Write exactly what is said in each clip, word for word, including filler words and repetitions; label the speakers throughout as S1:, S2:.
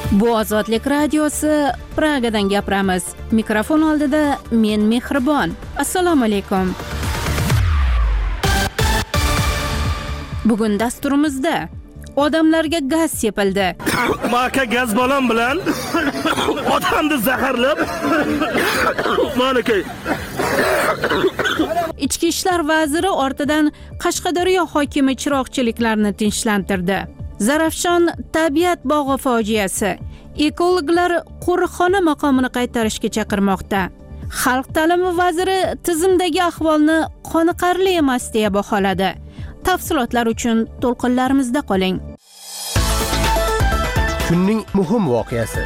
S1: Bu Ozodlik radiosi, Pragadan gapiramiz. Mikrofon oldida men Mehribon. Assalomu alaykum. Bugun dasturimizda odamlarga gaz sepildi.
S2: Maka gaz balon bilan odamni zaharlab maniki.
S1: Ichki ishlar vaziri ortidan Qashqadaryo hokimi chiroqchiliklarni tinchlantirdi. Zarafshon tabiat bog'i fojiasi. Ekologlar qo'riqxona maqomini qaytarishga chaqirmoqda. Xalq ta'limi vaziri tizimdagi ahvolni qoniqarli emas deya baholadi. Tafsilotlar uchun to'lqinlarimizda qoling.
S3: Kunning muhim voqeasi.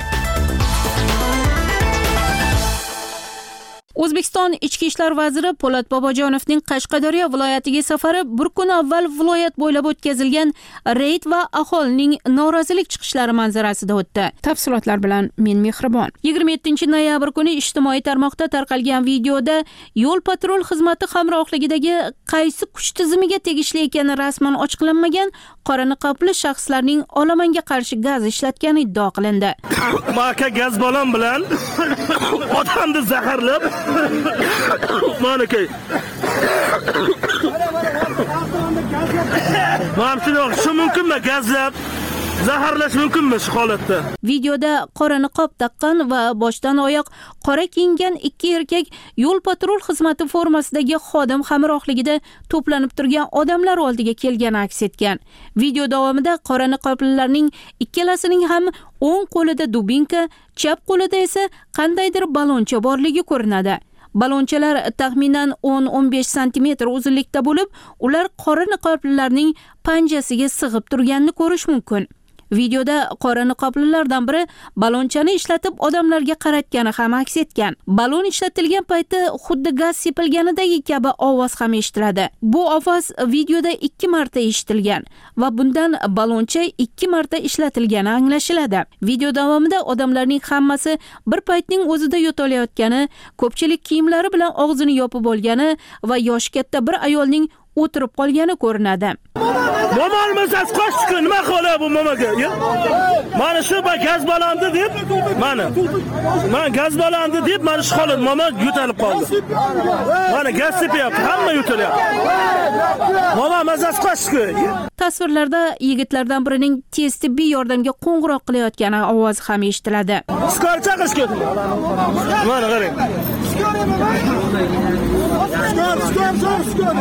S1: O'zbekiston Ichki ishlar vaziri Po'lat Bobojonovning Qashqadaryo viloyatiga safari bir kun avval viloyat bo'ylab o'tkazilgan reyd va aholining norozilik chiqishlari manzarasida o'tdi. Tafsilotlar bilan men Mehribon. yigirma yettinchi noyabr kuni ijtimoiy tarmoqda tarqalgan videoda yo'l patrul xizmati hamrohligidagi qaysi kuch tizimiga tegishli ekani rasman ochiqlanmagan qora niqobli shaxslarning olomonga qarshi gaz ishlatgani iddia qilindi.
S2: Maka gaz balon bilan odamni zaharlab maniki. Mana shu mumkinmi gazlab zaharlash mumkinmi shu holatda?
S1: Videoda qora niqob taqqan va boshdan oyoq qora kiyingan ikki erkak yo'l patrul xizmati formasidagi xodim hamrohligida to'planib turgan odamlar oldiga kelgani aks etgan. Video davomida qora niqoblilarning ikkalasining ham o'ng qo'lida dubinka, chap qo'lida esa qandaydir baloncha borligi ko'rinadi. Balonchalar taxminan o'n o'n besh santimetr uzunlikda bo'lib, ular qora niqoblilarning panjasiga sig'ib turganini ko'rish mumkin. Videoda qora niqoblilardan biri balonchani ishlatib odamlarga qaratgani ham aks etgan. Balon ishlatilgan payti xuddi gaz sepilganidagi kabi ovoz ham eshitiladi. Bu ovoz videoda ikki marta eshitilgan va bundan baloncha ikki marta ishlatilgani anglashiladi. Video davomida odamlarning hammasi bir paytning o'zida yo'talayotgani, ko'pchilik kiyimlari bilan og'zini yopib olgani va yoshi katta bir ayolning o'tirib qolgani ko'rinadi.
S2: Mo'malmisiz qo'shchi nima qiladi bu momaga? Mana shu gaz balonni deb, mana. Men gaz balonni deb mana shu holat momo yo'talib qoldi. Mana gaz sepyapti, hamma yo'talyapti. Momo mazasi qo'shchi.
S1: Tasvirlarda yigitlardan birining tez tibbiy yordamga qo'ng'iroq qilayotgani ovozi ham eshitiladi.
S2: Skor chaqish kerak. Mana qarang. Skor, skor, skor, skor.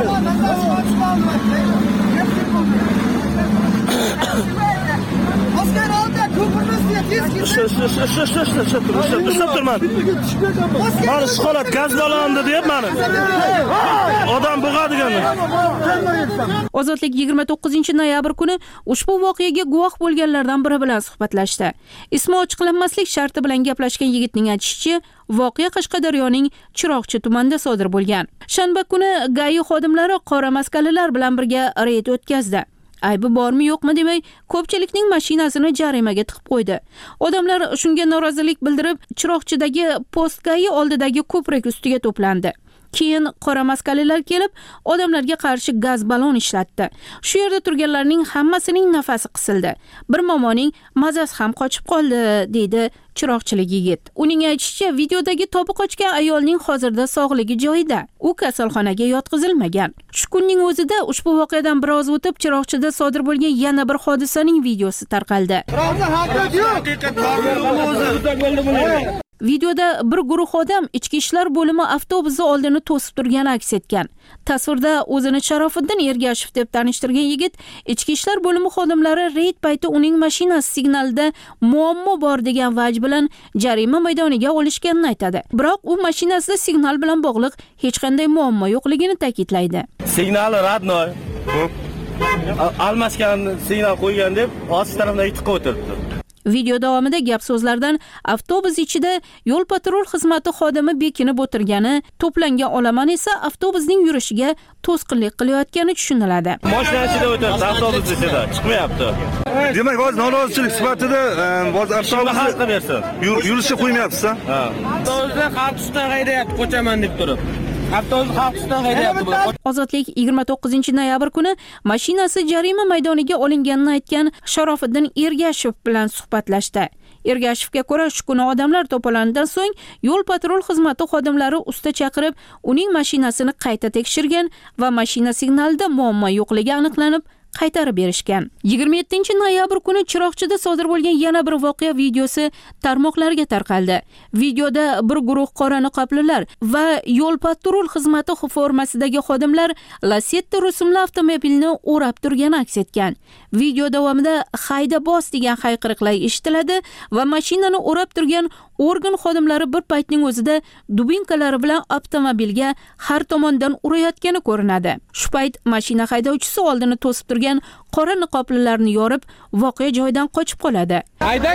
S2: Asker aldı, köprünüz diye tez gidin. Şu, şu, şu, şu, şu, şu, şu, şu, şu, turman. Bana şokolat gaz balondu deyip bana. Odam buğadı gönlü.
S1: Ozodlik yigirma to'qqizinchi noyabr kuni ushbu voqeaga guvoh bo'lganlardan biri bilan suhbatlashdi. Ismi ochiqlanmaslik sharti bilan gaplashgan yigitning aytishicha, voqea Qashqadaryoning Chiroqchi tumanida sodir bo'lgan. Shanba kuni G A I xodimlari qora maskalilar bilan birga reyd o'tkazdi. Aybi bormi yo'qmi demay, ko'pchilikning mashinasini jarimaga tiqib qo'ydi. Odamlar shunga norozilik bildirib, Chiroqchidagi post G A I oldidagi ko'prik ustiga to'plandi. Keyin qora maskalilar kelib, odamlarga qarshi gaz balon ishlatdi. Shu yerda turganlarning hammasining nafasi qisildi. Bir momoning mazasi ham qochib qoldi, deydi chiroqchilik yigit. Uning aytishicha, videodagi topi qochgan ayolning hozirda sog'ligi joyida. U kasalxonaga yotqizilmagan. Shu kunning o'zida ushbu voqeadan biroz o'tib, Chiroqchida sodir bo'lgan yana bir hodisaning videosi tarqaldi. Videoda bir guruh odam ichki ishlar bo'limi avtobusi oldini to'sib turgani aks etgan. Tasvirda o'zini Sharofiddin Ergashev deb tanishtirgan yigit ichki ishlar bo'limi xodimlari reyd payti uning mashinasi signalida muammo bor degan vaj bilan jarima maydoniga olishganini aytadi. Biroq u mashinasida signal bilan bog'liq hech qanday muammo yo'qligini ta'kidlaydi.
S2: Signali radnoy. Almashgan signal qo'ygan deb past tarafdan tiqib o'tiribdi.
S1: Video davomida gap so'zlardan avtobus ichida yo'l patrul xizmati xodimi bekinib o'tirgani, to'plangan olomon esa avtobusning yurishiga to'sqinlik qilayotgani tushuniladi.
S2: Mashina ichida o'tiribdi, avtobus ichida chiqmayapti.
S4: Demak, hozir norozichilik sifatida hozir avtobusni yurishga qo'ymayapsiz-a?
S5: Ha. Avtobusda qarshisidan haydayapti, qo'chaman deb turib.
S2: Avtobus xalq ustidan haydayapti.
S1: Ozodlik yigirma to'qqizinchi noyabr kuni mashinasi jarima maydoniga olinganini aytgan Sharofiddin Ergashev bilan suhbatlashdi. Ergashevga ko'ra, shu kuni odamlar to'polganidan so'ng yo'l patrul xizmati xodimlari usta chaqirib, uning mashinasini qayta tekshirgan va mashina signalida muammo yo'qligi aniqlanib, qaytarib berishgan. yigirma yettinchi noyabr kuni Chiroqchida sodir bo'lgan yana bir voqea videosi tarmoqlarga tarqaldi. Videoda bir guruh qora niqoblilar va yo'l patrul xizmati formasidagi xodimlar Lacetti rusumli avtomobilni o'rab turgani aks etgan. Video davomida hayda bos degan hayqiriqlar eshitiladi va mashinani o'rab turgan organ xodimlari bir paytning o'zida dubinkalari bilan avtomobilga har tomondan urayotgani ko'rinadi. Shu payt mashina haydovchisi oldini to'sib turgan qora niqoblilarni yorib, voqea joyidan qochib qoladi.
S2: Haydang!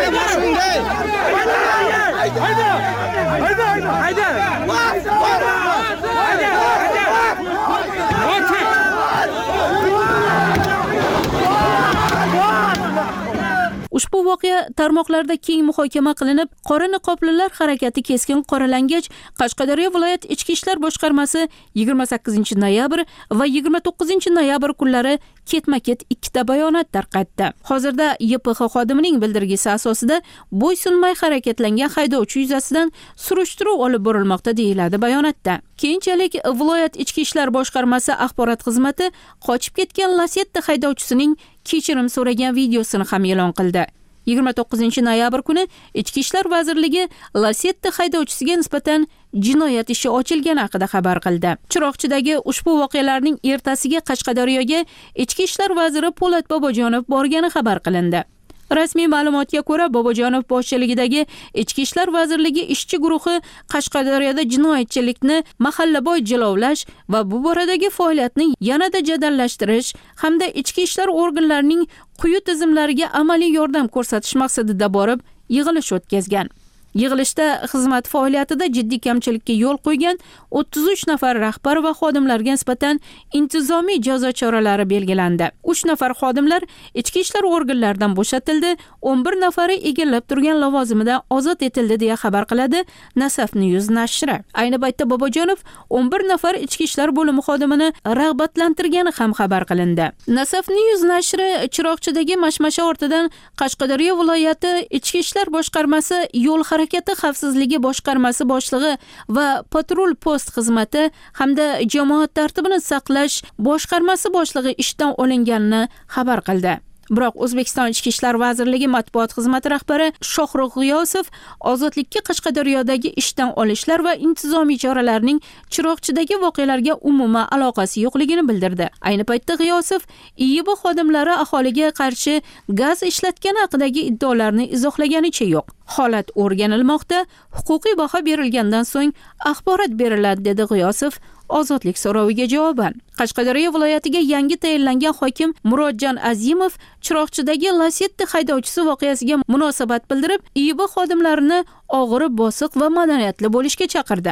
S1: Ushbu voqea tarmoqlarda keng muhokama qilinib, qora niqoblilar harakati keskin qoralangach, Qashqadaryo viloyat ichki ishlar boshqarmasi yigirma sakkizinchi noyabr va yigirma to'qqizinchi noyabr kunlari ketma-ket ikkita bayonot tarqatdi. Hozirda Y P X xodimining bildirgisi asosida bo'ysunmay harakatlangan haydovchi yuzasidan surishtiruv olib borilmoqda deyiladi bayonotda. Keyinchalik viloyat ichki ishlar boshqarmasi axborot xizmati qochib ketgan Lacetti haydovchisining kechirim so'ragan videosini ham e'lon qildi. yigirma to'qqizinchi noyabr kuni Ichki ishlar vazirligi Lacetti haydovchisiga nisbatan jinoyat ishi ochilgani haqida xabar qildi. Chiroqchidagi ushbu voqealarning ertasiga Qashqadaryoga Ichki ishlar vaziri Po'lat Bobojonov borgani xabar qilindi. Rasmiy ma'lumotga ko'ra, Bobojonov boshchiligidagi Ichki ishlar vazirligi ishchi guruhi Qashqadaryoda jinoyatchilikni mahallabo'y jilovlash va bu boradagi faoliyatni yanada jadallashtirish hamda ichki ishlar organlarining quyi tizimlariga amaliy yordam ko'rsatish maqsadida borib yig'ilish o'tkazgan. Yig'ilishda xizmat faoliyatida jiddiy kamchilikka yo'l qo'ygan o'ttiz uch nafar rahbar va xodimlarga nisbatan intizomiy jazo choralari belgilandi. uch nafar xodimlar ichki ishlar organlaridan bo'shatildi, o'n bir nafari egallab turgan lavozimidan ozod etildi deya xabar qiladi Nasaf News nashri. Ayni paytda Bobojonov o'n bir nafar ichki ishlar bo'limi xodimini rag'batlantirgani ham xabar qilindi. Nasaf News nashri Chiroqchidagi mashmasha ortidan Qashqadaryo viloyati ichki ishlar boshqarmasi yo'l harakati xavfsizligi boshqarmasi boshlig'i va patrul post xizmati hamda jamoat tartibini saqlash boshqarmasi boshlig'i ishdan olinganini xabar qildi. Biroq O'zbekiston Ichki ishlar vazirligi matbuot xizmati rahbari Shohruh G'iyosov ozodlikka Qashqadaryodagi ishdan olishlar va intizomiy choralarning Chiroqchidagi voqealarga umuman aloqasi yo'qligini bildirdi. Ayni paytda G'iyosov I Y B xodimlari aholiga qarshi gaz ishlatgani haqidagi iddaolarni izohlaganicha yo'q. Holat o'rganilmoqda, huquqiy baho berilgandan so'ng axborot beriladi, dedi G'iyosov ozodlik so'roviga javoban. Qashqadaryo viloyatiga yangi tayinlangan hokim Murodjon Azimov Chiroqchidagi Lacetti haydovchisi voqeasiga munosabat bildirib, I Y B xodimlarini og'ir, bosiq va madaniyatli bo'lishga chaqirdi.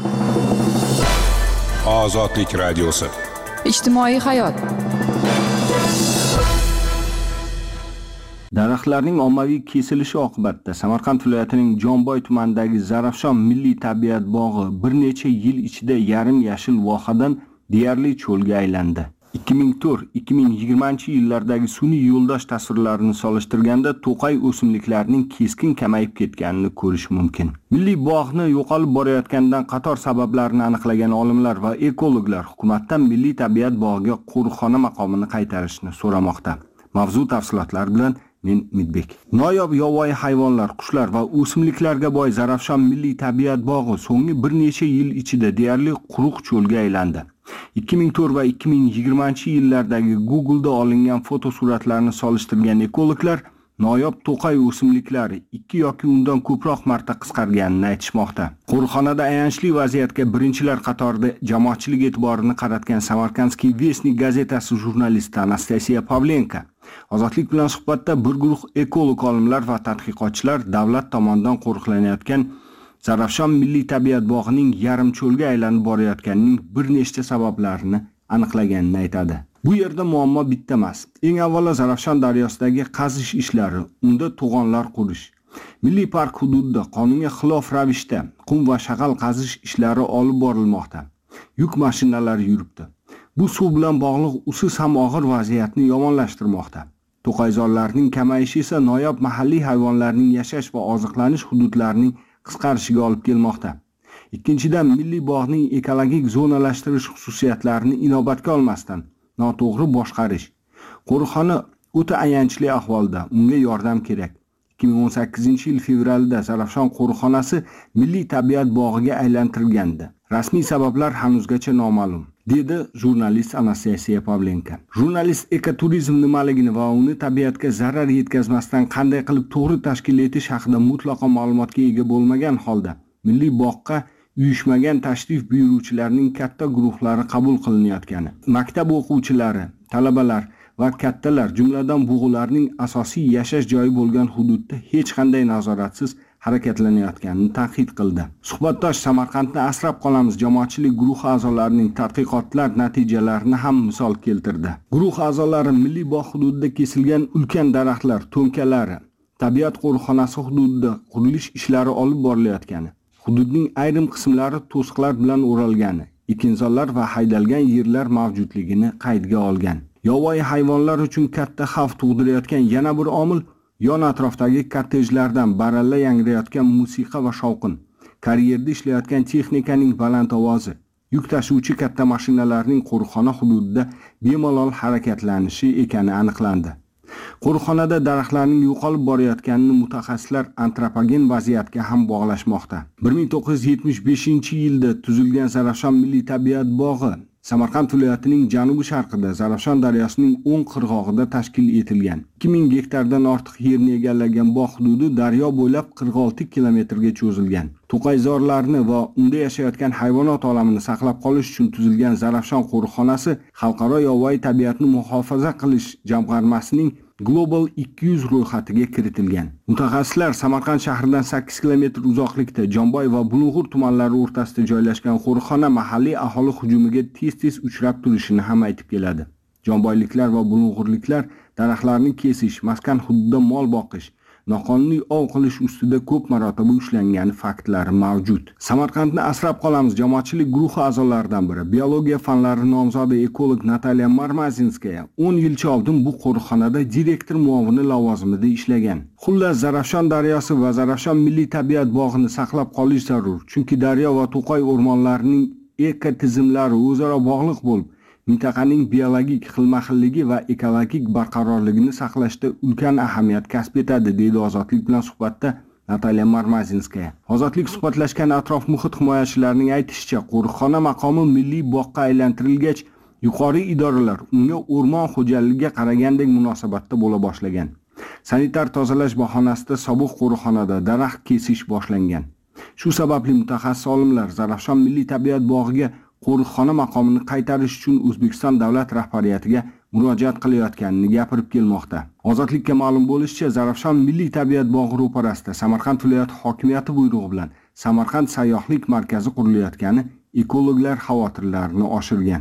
S5: Ozodlik radiosi.
S6: Ijtimoiy hayot.
S7: Daraxtlarning ommaviy kesilishi oqibatida Samarqand viloyatining Jomboy tumanidagi Zarafshon milliy tabiat bog'i bir necha yil ichida yarim yashil vohadan deyarli cho'lga aylandi. ikki ming to'rt ikki ming yigirmanchi yillardagi sun'iy yo'ldosh tasvirlarini solishtirganda to'qay o'simliklarning keskin kamayib ketganini ko'rish mumkin. Milliy bog'ni yo'qolib borayotganidan qator sabablarni aniqlagan olimlar va ekologlar hukumatdan milliy tabiat bog'iga qo'riqxona maqomini qaytarishni so'ramoqda. Mavzu tafsilotlar bilan men Midbek. Noyob yovvoyi hayvonlar, qushlar va o'simliklarga boy Zarafshon milliy tabiat bog'i so'nggi bir necha yil ichida deyarli quruq cho'lga aylandi. ikki ming to'rt va ikki ming yigirmanchi yillardagi Google'da olingan fotosuratlarni solishtirgan ekologlar noyob to'qay o'simliklari ikki yoki undan ko'proq marta qisqarganini aytishmoqda. Qo'riqxonada ayanchli vaziyatga birinchilar qatorida jamoatchilik e'tiborini qaratgan Samarkandskiy Vestnik gazetasi jurnalisti Anastasiya Pavlenko Ozodlik bilan suhbatda bir guruh ekolog olimlar va tadqiqotchilar davlat tomonidan qo'riqlanayotgan Zarafshon milliy tabiat bog'ining yarim cho'lga aylanib borayotganining bir nechta sabablarini aniqlaganini aytadi. Bu yerda muammo bitta emas. Eng avvalo Zarafshon daryosidagi qazish ishlari, unda to'g'onlar qurish. Milliy park hududida qonunga xilof ravishda qum va shag'al qazish ishlari olib borilmoqda. Yuk mashinalari yuribdi. Bu suv bilan bog'liq usiz ham og'ir vaziyatni yomonlashtirmoqda. To'qayzorlarning kamayishi esa noyob mahalliy hayvonlarning yashash va oziqlanish hududlarining qisqarishiga olib kelmoqda. Ikkinchidan, milliy bog'ning ekologik zonalashtirish xususiyatlarini inobatga olmasdan noto'g'ri boshqarish. Qo'riqxona o'ta ayanchli ahvolda, unga yordam kerak. ikki ming o'n sakkizinchi yil fevralida Zarafshon qo'riqxonasi milliy tabiat bog'iga aylantirilgandi. Rasmiy sabablar hanuzgacha noma'lum, dedi jurnalist Anastasiya Pavlenko. Jurnalist ekoturizm nimaligini va uni tabiatga zarar yetkazmasdan qanday qilib to'g'ri tashkil etish haqida mutlaqo ma'lumotga ega bo'lmagan holda milliy bog'ga uyushmagan tashrif buyuruvchilarning katta guruhlari qabul qilinayotgani, maktab o'quvchilari, talabalar va kattalar, jumladan bug'ularning asosiy yashash joyi bo'lgan hududda hech qanday nazoratsiz harakatlanayotganini tanqid qildi. Suhbatdosh Samarqandni asrab qolamiz jamoatchilik guruhi a'zolarining tadqiqotlar natijalarini ham misol keltirdi. Guruh a'zolari milliy bog' hududida kesilgan ulkan daraxtlar, to'nkalari, tabiat qo'riqxonasi hududida qurilish ishlari olib borilayotgani, hududning ayrim qismlari to'siqlar bilan o'ralgani, ekinzorlar va haydalgan yerlar mavjudligini qaydga olgan. Yovvoyi hayvonlar uchun katta xavf tug'dirayotgan yana bir omil yon atrofdagi kottejlardan baralla yangrayotgan musiqa va shovqin, karyerda ishlayotgan texnikaning baland ovozi, yuk tashuvchi katta mashinalarning qo'riqxona hududida bemalol harakatlanishi ekani aniqlandi. Qo'riqxonada daraxtlarning yo'qolib borayotganini mutaxassislar antropogen vaziyatga ham bog'lashmoqda. bir ming to'qqiz yuz yetmish beshinchi yilda tuzilgan Zarafshon milliy tabiat bog'i Samarqand viloyatining janubi sharqida Zarafshon daryosining o'ng qirg'og'ida tashkil etilgan. ikki ming gektardan ortiq yerni egallagan bog' hududi daryo bo'ylab qirq olti kilometrga cho'zilgan. To'qayzorlarni va unda yashayotgan hayvonot olamini saqlab qolish uchun tuzilgan Zarafshon qo'riqxonasi xalqaro yovvoyi tabiatni muhofaza qilish jamg'armasining Global ikki yuz ro'yxatiga kiritilgan. Mutaxassislar Samarqand shahridan sakkiz kilometr uzoqlikda Jonboy va Bulung'ur tumanlari o'rtasida joylashgan qo'riqxona mahalliy aholi hujumiga tez-tez uchrab turishini ham aytib keladi. Jonboyliklar va Bulung'urliklar daraxtlarni kesish, maskan hududida mol boqish, noqonuniy ov qilish ustida ko'p marotaba ushlangani faktlari mavjud. Samarqandni asrab qolamiz jamoatchilik guruhi a'zolaridan biri, biologiya fanlari nomzodi ekolog Natalya Marmazinskaya o'n yilcha oldin bu qo'riqxonada direktor muovini lavozimida ishlagan. Xullas, Zarafshon daryosi va Zarafshon milliy tabiat bog'ini saqlab qolish zarur, chunki daryo va to'qay o'rmonlarining ekotizimlari o'zaro bog'liq bo'lib, mintaqaning biologik xilma-xilligi va ekologik barqarorligini saqlashda ulkan ahamiyat kasb etadi, deydi Ozodlik bilan suhbatda Natalya Marmazinskaya. Ozodlik suhbatlashgan atrof muhit himoyachilarining aytishicha, qo'riqxona maqomi milliy bog'ga aylantirilgach, yuqori idoralar unga o'rmon xo'jaligiga qaragandek munosabatda bo'la boshlagan. Sanitar tozalash bahonasida sobiq qo'riqxonada daraxt kesish boshlangan. Shu sababli mutaxassis olimlar Zarafshon milliy tabiat bog'iga qo'riqxona maqomini qaytarish uchun O'zbekiston davlat rahbariyatiga murojaat qilayotganini gapirib kelmoqda. Ozodlikka ma'lum bo'lishicha, Zarafshon milliy tabiat bog'i ro'parasida Samarqand viloyati hokimiyati buyrug'i bilan Samarqand sayyohlik markazi qurilayotgani ekologlar xavotirlarini oshirgan.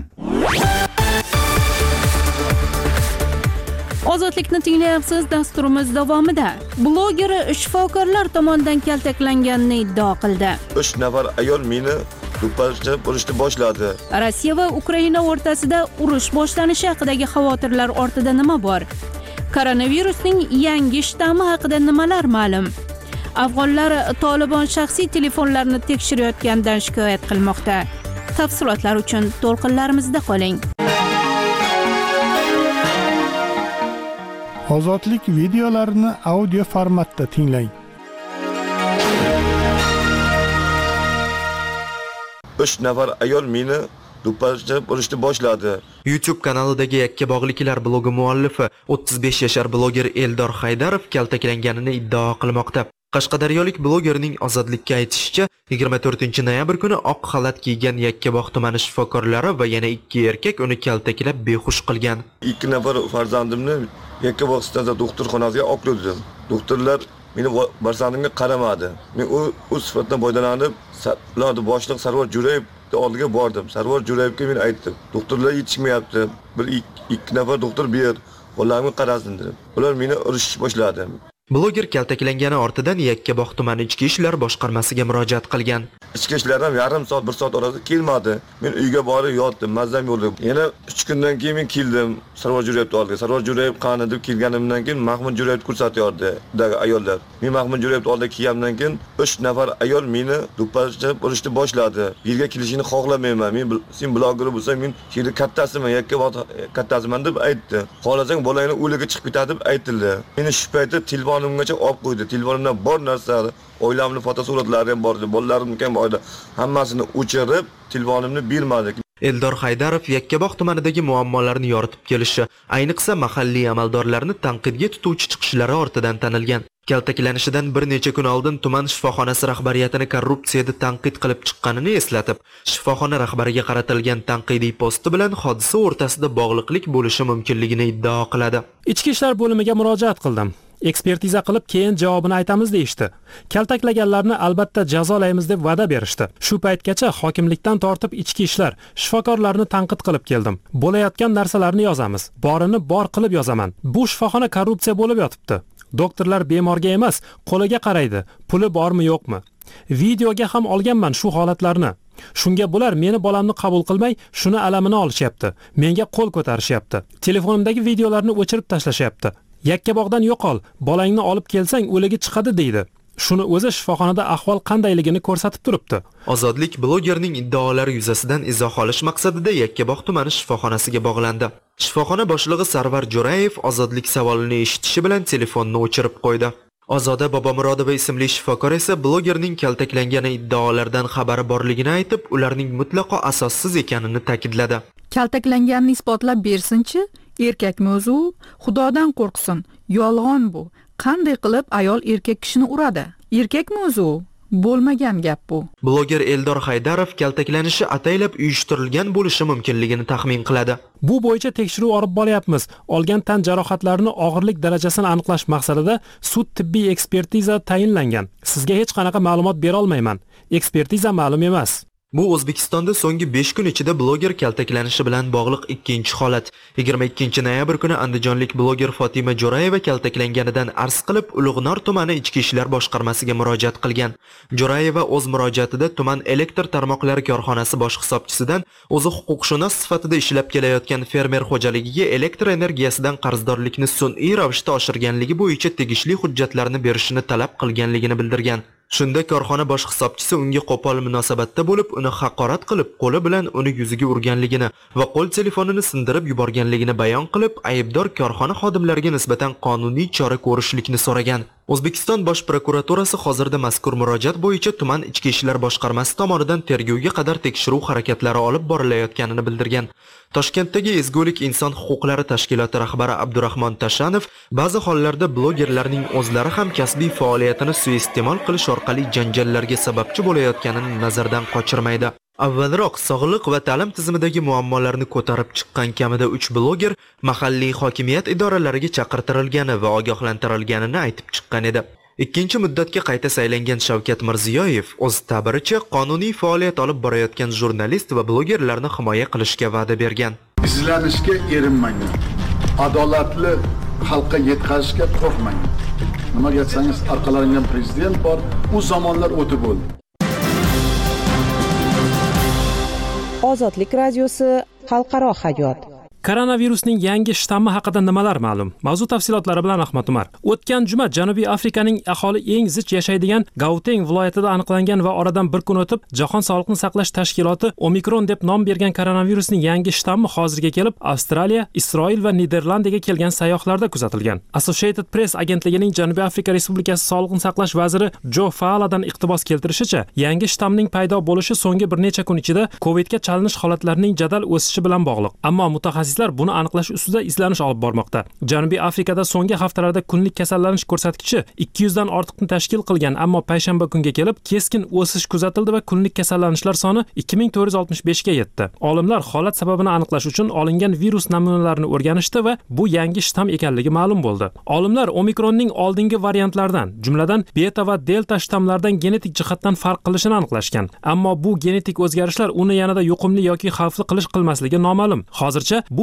S1: Ozodlikni tinglayapsiz. Dasturimiz davomida bloger shifokorlar tomonidan kaltaklanganini iddao qildi.
S8: uch nafar ayol meni do'pposlashni bo'lishni boshladi.
S1: Rossiya va Ukraina o'rtasida urush boshlanishi haqidagi xavotirlar ortida nima bor? Koronavirusning yangi shtammi haqida nimalar ma'lum? Afg'onlar Tolibon shaxsiy telefonlarini tekshirayotganidan shikoyat qilmoqda. Tafsilotlar uchun to'lqinlarimizda qoling.
S9: Ozodlik videolarini audio formatda tinglang.
S8: uch nafar ayol meni do'pposlashni bo'lishni boshladi.
S10: YouTube kanalidagi Yakkabog'liklar blogi muallifi o'ttiz besh yashar bloger Eldor Haydarov kaltaklanganini iddao qilmoqda. Qashqadaryolik blogerning Ozodlikka aytishicha, yigirma to'rtinchi noyabr kuni oq xalat kiygan Yakkabog' tumani shifokorlari va yana ikki erkak uni kaltaklab behush qilgan.
S8: ikki nafar farzandimni Yakkabog' stansiya doktorxonasiga olib kirdim. Doktorlar meni farzandimga qaramadi. Men u u sifatdan foydalanib, ularni boshliq Sarvar Jo'rayevning oldiga bordim. Sarvar Jo'rayevga men aytdim, doktorlar yetishmayapti. Bir ikki nafar doktor ber, bolalarga qarasin dedim. Ular meni urishni boshladi.
S10: Bloger kaltaklangani ortidan Yakkabog' tumani ichki ishlar boshqarmasiga murojaat qilgan.
S8: Ichki ishlardan yarim soat, bir soat orasida kelmadi. Men uyga borib yotdim, mazam yo'ldi. Yana uch kundan keyin men keldim Sarvar Jo'rayevni oldiga. Sarvar Jo'rayev qani deb kelganimdan keyin Mahmud Jo'rayevni ko'rsatyapti, dagi ayollar. Men Mahmud Jo'rayevni oldiga kelganimdan keyin uch nafar ayol meni do'pposlab urishni boshladi. Yerga kelishini xohlamayman. Men sen bloger bo'lsang, men yerda kattasiman, Yakkabog' kattasiman deb aytdi. Xohlasang bolangni o'liga chiqib ketadi deb aytildi. Meni shu paytda telefonimgacha olib qo'ydi. Telefonimdan bor narsa, oilamning fotosuratlari ham bor edi. Bolalarim ham bor edi. Hammasini o'chirib, telefonimni bermadi.
S10: Eldor Haydarov Yakkabog' tumanidagi muammolarni yoritib kelishi, ayniqsa mahalliy amaldorlarni tanqidga tutuvchi chiqishlari ortidan tanilgan. Kaltaklanishidan bir necha kun oldin tuman shifoxonasi rahbariyatini korrupsiyada tanqid qilib chiqqanini eslatib, shifoxona rahbariga qaratilgan tanqidiy posti bilan hodisa o'rtasida bog'liqlik bo'lishi mumkinligini iddao qiladi.
S11: Ichki ishlar bo'limiga murojaat qildim. Ekspertiza qilib keyin javobini aytamiz deyishdi. Kaltaklaganlarni albatta jazolaymiz deb va'da berishdi. Shu paytgacha hokimlikdan tortib ichki ishlar, shifokorlarni tanqid qilib keldim. Bo'layotgan narsalarni yozamiz. Borini bor qilib yozaman. Bu shifoxona korrupsiya bo'lib yotibdi. Doktorlar bemorga emas, qo'liga qaraydi. Puli bormi, yo'qmi? Videoga ham olganman shu holatlarni. Shunga bular meni bolamni qabul qilmay, shuni alamini olishyapti. Menga qo'l ko'tarishyapti. Telefonimdagi videolarni o'chirib tashlashyapti. Yakkabog'dan yo'qol, bolangni olib kelsang o'ligi chiqadi deydi. Shuni o'zi shifoxonada ahvol qandayligini ko'rsatib turibdi.
S10: Ozodlik blogerning iddaolari yuzasidan izoh olish maqsadida Yakkabog' tumani shifoxonasiga bog'landi. Shifoxona boshlig'i Sarvar Jo'rayev Ozodlik savolini eshitishi bilan telefonni o'chirib qo'ydi. Ozoda Bobomurodova ismli shifokor esa blogerning kaltaklangani iddaolardan xabari borligini aytib, ularning mutlaqo asossiz ekanini ta'kidladi.
S6: Kaltaklanganini isbotlab bersin-chi? Erkakmi o'zi u? Xudodan qo'rqsin. Yolg'on bu. Qanday qilib ayol erkak kishini uradi? Erkakmi o'zi u? Bo'lmagan gap bu.
S10: Bloger Eldor Haydarov kaltaklanishi ataylab uyushtirilgan bo'lishi mumkinligini taxmin qiladi.
S11: Bu bo'yicha tekshiruv olib boryapmiz. Olgan tan jarohatlarini og'irlik darajasini aniqlash maqsadida sud tibbiy ekspertiza tayinlangan. Sizga hech qanaqa ma'lumot bera olmayman. Ekspertiza ma'lum emas.
S10: Bu O'zbekistonda so'nggi besh kun ichida bloger kaltaklanishi bilan bog'liq ikkinchi holat. yigirma ikkinchi noyabr kuni andijonlik bloger Fotima Jo'rayeva kaltaklanganidan arz qilib, Ulug'nor tumani ichki ishlar boshqarmasiga murojaat qilgan. Jo'rayeva o'z murojaatida tuman elektr tarmoqlari korxonasi bosh hisobchisidan o'zi huquqshunos sifatida ishlab kelayotgan fermer xo'jaligiga elektr energiyasidan qarzdorlikni sun'iy ravishda oshirganligi bo'yicha tegishli hujjatlarni berishini talab qilganligini bildirgan. Shunda korxona bosh hisobchisi unga qo'pol munosabatda bo'lib, uni haqorat qilib, qo'li bilan uni yuziga urganligini va qo'l telefonini sindirib yuborganligini bayon qilib, aybdor korxona xodimlariga nisbatan qonuniy chora ko'rishlikni so'ragan. O'zbekiston bosh prokuraturasi hozirda mazkur murojaat bo'yicha tuman ichki ishlar boshqarmasi tomonidan tergovga qadar tekshiruv harakatlari olib borilayotganini bildirgan. Toshkentdagi Ezgulik inson huquqlari tashkiloti rahbari Abdurahmon Tashanov ba'zi hollarda blogerlarning o'zlari ham kasbiy faoliyatini suiiste'mol qilish orqali janjallarga sababchi bo'layotganini nazardan qochirmaydi. Avvalroq sog'liq va ta'lim tizimidagi muammolarni ko'tarib chiqqan kamida uch bloger mahalliy hokimiyat idoralariga chaqirtirilgani va ogohlantirilganini aytib chiqqan edi. Ikkinchi muddatga qayta saylangan Shavkat Mirziyoyev o'z ta'biricha qonuniy faoliyat olib borayotgan jurnalist va blogerlarni himoya qilishga va'da bergan.
S12: Izlanishga erinmang. Adolatli xalqqa yetkazishga qo'rqmang. Nimaga aytsangiz, orqalaringdan prezident bor, u zamonlar o'tib bo'ldi.
S13: Ozodlik radiosi xalqaro hayot.
S11: Koronavirusning yangi shtammi haqida nimalar ma'lum? Mavzu tafsilotlari bilan Ahmad Umar. O'tgan juma Janubiy Afrikaning aholi eng zich yashaydigan Gauteng viloyatida aniqlangan va oradan bir kun o'tib Jahon sog'liqni saqlash tashkiloti Omikron deb nom bergan koronavirusning yangi shtammi hozirga kelib Avstraliya, Isroil va Niderlandiyaga kelgan sayyohlarda kuzatilgan. Associated Press agentligining Janubiy Afrika Respublikasi sog'liqni saqlash vaziri Joe Faaladan iqtibos keltirishicha, yangi shtamning paydo bo'lishi so'nggi bir necha kun ichida Covidga chalinish holatlarining jadal o'sishi bilan bog'liq. Ammo mutaxassis buni aniqlash ustida izlanish olib bormoqda. Janubiy Afrikada so'nggi haftalarda kunlik kasallanish ko'rsatkichi ikki yuz dan ortiqni tashkil qilgan, ammo payshanba kunga kelib keskin o'sish kuzatildi va kunlik kasallanishlar soni ikki ming to'rt yuz oltmish besh ga yetdi. Olimlar holat sababini aniqlash uchun olingan virus namunalarini o'rganishdi va bu yangi shtam ekanligi ma'lum bo'ldi. Olimlar Omikronning oldingi variantlaridan, jumladan beta va delta shtamlardan genetik jihatdan farq qilishini aniqlashgan. Ammo bu genetik o'zgarishlar uni yanada yuqumli yoki xavfli qilish qilmasligi noma'lum. Hozircha bu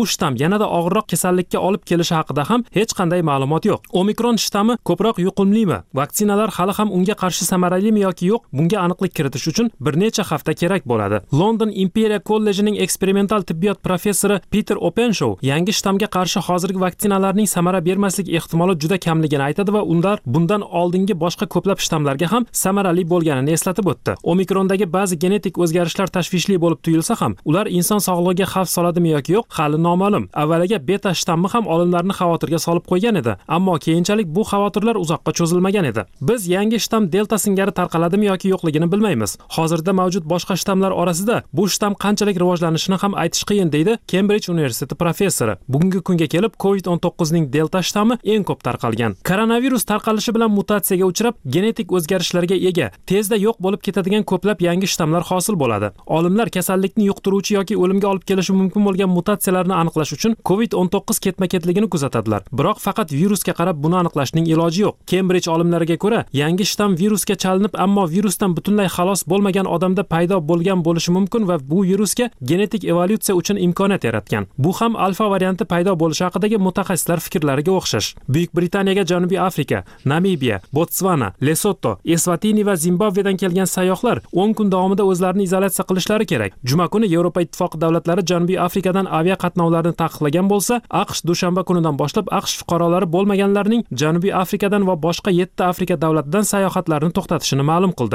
S11: bu shtamm yanada og'irroq kasallikka olib kelishi haqida ham hech qanday ma'lumot yo'q. Omikron shtammi ko'proq yuqumlimi? Vaksinalar hali ham unga qarshi samaralimi yoki yo'q? Bunga aniqlik kiritish uchun bir necha hafta kerak bo'ladi. London Imperial kollejining eksperimental tibbiyot professori Peter Openshaw yangi shtammga qarshi hozirgi vaksinalarning samara bermaslik ehtimoli juda kamligini aytadi va ular bundan oldingi boshqa ko'plab shtammlarga ham samarali bo'lganini eslatib o'tdi. Omikrondagi ba'zi genetik o'zgarishlar tashvishli bo'lib tuyulsa ham, ular inson sog'lig'iga xavf soladimi yoki yo'q, hali noma'lum. Avvaliga beta shtammi ham olimlarni xavotirga solib qo'ygan edi, ammo keyinchalik bu xavotirlar uzoqqa cho'zilmagan edi. Biz yangi shtamm delta singari tarqaladimi yoki yo'qligini bilmaymiz. Hozirda mavjud boshqa shtammlar orasida bu shtamm qanchalik rivojlanishini ham aytish qiyin, deydi Cambridge universiteti professori. Bugungi kunga kelib covid o'n to'qqiz ning delta shtammi eng ko'p tarqalgan. Koronavirus tarqalishi bilan mutatsiyaga uchrab, genetik o'zgarishlarga ega, tezda yo'q bo'lib ketadigan ko'plab yangi shtammlar hosil bo'ladi. Olimlar kasallikni yuqtiruvchi yoki o'limga olib kelishi mumkin bo'lgan mutatsiyalarni aniqlash uchun covid o'n to'qqiz ketma-ketligini kuzatadilar. Biroq faqat virusga qarab buni aniqlashning iloji yo'q. Cambridge olimlariga ko'ra, yangi shtamm virusga chalinib, ammo virusdan butunlay xalos bo'lmagan odamda paydo bo'lgan bo'lishi mumkin va bu virusga genetik evolyutsiya uchun imkoniyat yaratgan. Bu ham alfa varianti paydo bo'lishi haqidagi mutaxassislar fikrlariga o'xshash. Buyuk Britaniyaga Janubiy Afrika, Namibiya, Botsvana, Lesotho, Eswatini va Zimbabvedan kelgan sayyohlar o'n kun davomida o'zlarini izolyatsiya qilishlari kerak. Juma kuni Yevropa Ittifoqi davlatlari Janubiy Afrikadan avia qatnovlarni taqiqlagan bo'lsa, AQSh dushanba kunidan boshlab AQSh fuqarolari bo'lmaganlarning Janubiy Afrikadan va boshqa yetti Afrika davlatidan sayohatlarini to'xtatishini ma'lum qildi.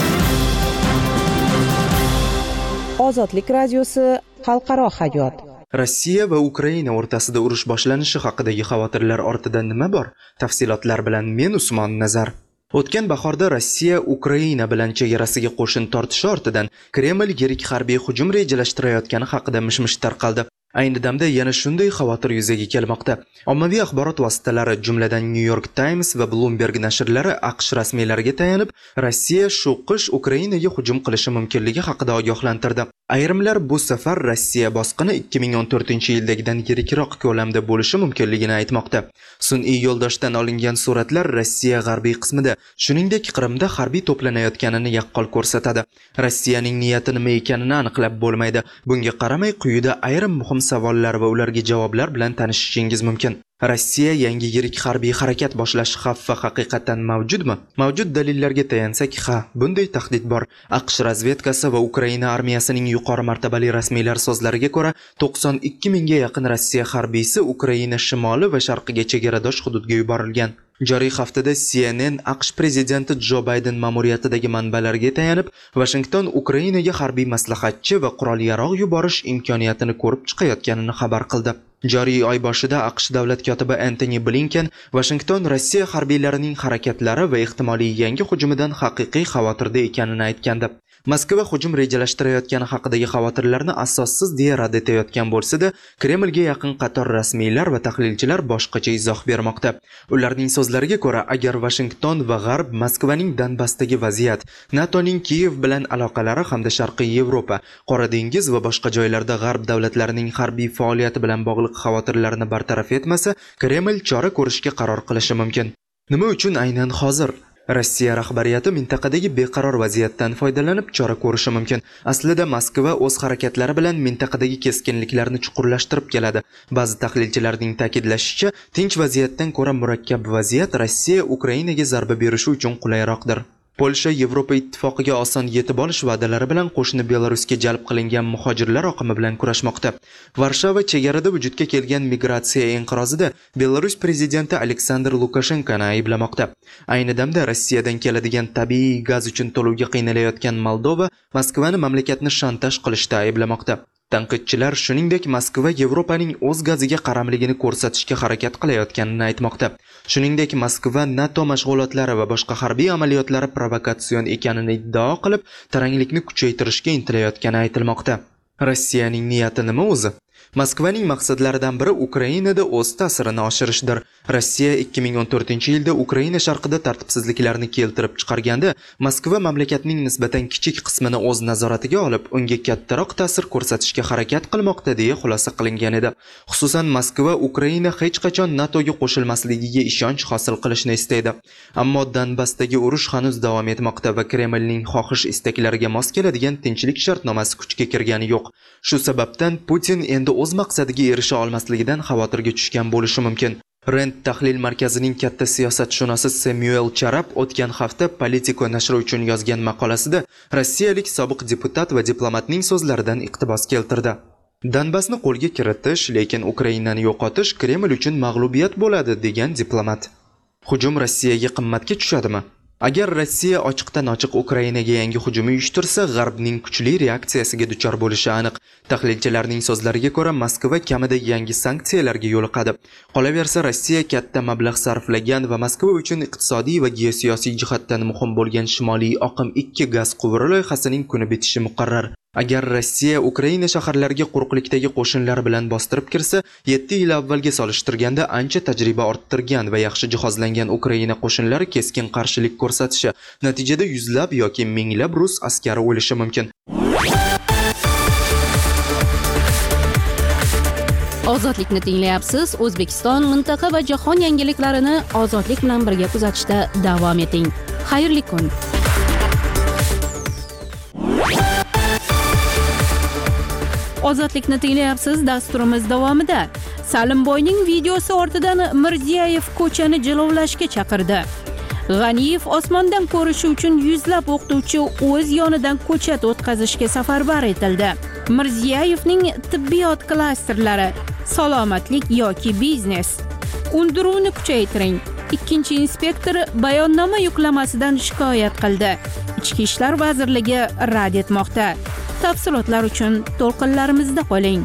S13: Ozodlik radiosi xalqaro hayot.
S10: Rossiya va Ukraina o'rtasida urush boshlanishi haqidagi xavotirlar ortida nima bor? Tafsilotlar bilan men Usmon Nazar. O'tgan bahorda Rossiya Ukraina bilan chegarasiga qo'shin tortishi ortidan Kreml yirik harbiy hujum rejalashtirayotgani haqida mish-mish tarqaldi. Ayni damda yana shunday xavotir yuzaga kelmoqda. Ommaviy axborot vositalari, jumladan New York Times va Bloomberg nashrlari AQSh rasmiylariga tayanib, Rossiya shu qish Ukrainaga hujum qilishi mumkinligi haqida ogohlantirdi. Ayrimlar bu safar Rossiya bosqini ikki ming o'n to'rtinchi yildagidan yirikroq ko'lamda bo'lishi mumkinligini aytmoqda. Sun'iy yo'ldoshdan olingan suratlar Rossiya g'arbiy qismida, shuningdek Qrimda harbiy to'planayotganini yaqqol ko'rsatadi. Rossiyaning niyati nima ekanini aniqlab bo'lmaydi. Bunga qaramay, quyida ayrim muhim savollar va ularga javoblar bilan tanishishingiz mumkin. Rossiya yangi yirik harbiy harakat boshlash xavfi haqiqatan mavjudmi? Mavjud dalillarga tayansak, ha, bunday tahdid bor. AQSh razvedkasi va Ukraina armiyasining yuqori martabali rasmiylar so'zlariga ko'ra, to'qson ikki mingga yaqin Rossiya harbiysi Ukraina shimoli va sharqiga chegaradosh hududga yuborilgan. Joriy haftada C N N AQSh prezidenti Jo Bayden ma'muriyatidagi manbalarga tayanib, Washington Ukrainaga harbiy maslahatchi va qurol-yarog' yuborish imkoniyatini ko'rib chiqayotganini xabar qildi. Joriy oy boshida AQSh davlat kotibi Antony Blinken Washington Rossiya harbiylarining harakatlari va ehtimoliy yangi hujumidan haqiqiy xavotirda ekanini aytgandi. Moskva hujum rejalashtirayotgani haqidagi xavotirlarni asossiz deya rad etayotgan bo'lsa-da, Kremlga yaqin qator rasmiylar va tahlilchilar boshqacha izoh bermoqda. Ularning so'zlariga ko'ra, agar Washington va G'arb Moskvaning Donbassdagi vaziyat, NATOning Kiyev bilan aloqalari hamda Sharqiy Yevropa, Qora dengiz va boshqa joylarda G'arb davlatlarining harbiy faoliyati bilan bog'liq xavotirlarni bartaraf etmasa, Kreml chora ko'rishga qaror qilishi mumkin. Nima uchun aynan hozir? Rossiya rahbariyati mintaqadagi beqaror vaziyatdan foydalanib chora ko'rishi mumkin. Aslida Moskva o'z harakatlari bilan mintaqadagi keskinliklarni chuqurlashtirib keladi. Ba'zi tahlilchilarning ta'kidlashicha, tinch vaziyatdan ko'ra murakkab vaziyat Rossiya Ukrainaga zarba berishi uchun qulayroqdir. Polsha Yevropa ittifoqiga oson yetib olish va'dalari bilan qo'shni Belarusga jalb qilingan muhojirlar oqimi bilan kurashmoqda. Varshava chegarada vujudga kelgan migratsiya inqirozida Belarus prezidenti Aleksandr Lukashenkoni ayblamoqda. Ayni damda Rossiyadan keladigan tabiiy gaz uchun to'lovga qiynalayotgan Moldova Moskvani mamlakatni shantaj qilishda ayblamoqda. Tanqidchilar shuningdek Moskva Yevropaning o'z gaziga qaramligini ko'rsatishga harakat qilayotganini aytmoqda. Shuningdek Moskva NATO mashg'ulotlari va boshqa harbiy amaliyotlari provokatsion ekanini iddao qilib, taranglikni kuchaytirishga intilayotgani aytilmoqda. Rossiyaning niyati nima o'zi? Moskvaning maqsadlaridan biri Ukrainada o'z ta'sirini oshirishdir. Rossiya ikki ming o'n to'rtinchi yilda Ukraina sharqida tartibsizliklarni keltirib chiqarganda, Moskva mamlakatning nisbatan kichik qismini o'z nazoratiga olib, unga kattaroq ta'sir ko'rsatishga harakat qilmoqda deya xulosa qilingan edi. Xususan, Moskva Ukraina hech qachon NATOga qo'shilmasligiga ishonch hosil qilishni istaydi. Ammo Donbassdagi urush hanuz davom etmoqda va Kremlning xohish istaklariga mos keladigan tinchlik shartnomasi kuchga kirgani yo'q. Shu sababdan Putin endi o'z maqsadiga erisha olmasligidan xavotirga tushgan bo'lishi mumkin. Rand tahlil markazining katta siyosatshunosi Samuel Charap o'tgan hafta Politico nashri uchun yozgan maqolasida rossiyalik sobiq deputat va diplomatning so'zlaridan iqtibos keltirdi. Donbassni qo'lga kiritish, lekin Ukrainani yo'qotish Kreml uchun mag'lubiyat bo'ladi degan diplomat. Hujum Rossiyaga qimmatga tushadimi? Agar Rossiya ochiqdan ochiq Ukrainaga yangi hujum uyushtirsa, G'arbning kuchli reaksiyasiga duchor bo'lishi aniq. Tahlilchilarning so'zlariga ko'ra, Moskva kamida yangi sanksiyalarga yo'liqadi. Qolaversa, Rossiya katta mablag' sarflagan va Moskva uchun iqtisodiy va geosiyosiy jihatdan muhim bo'lgan Shimoliy oqim ikki gaz quvuri loyihasining kuni bitishi muqarrar. Agar Rossiya Ukraina shaharlariga quruqlikdagi qo'shinlar bilan bostirib kirsa, yetti yil avvalga solishtirganda ancha tajriba orttirgan va yaxshi jihozlangan Ukraina qo'shinlari keskin qarshilik ko'rsatishi, natijada yuzlab yoki minglab rus askari o'lishi mumkin.
S1: Ozodlikni tinglayapsiz. O'zbekiston, mintaqa va jahon yangiliklarini ozodlik bilan birga kuzatishda davom eting. Xayrli kun. Ozodlikni tinglayapsiz. Dasturimiz davomida Salimboyning videosi ortidan Mirziyoyev ko'chani jilovlashga chaqirdi. G'aniyev osmondan ko'rishi uchun yuzlab o'qituvchi o'z yonidan ko'chat o'tkazishga safarbar etildi. Mirziyoyevning tibbiyot klasterlari, salomatlik yoki biznes. Undiruvni kuchaytiring. Ikkinchi inspektor bayonnoma yuklamasidan shikoyat qildi. Ichki ishlar vazirligi rad etmoqda. Tafsilotlar uchun to'lqinlarimizda qoling.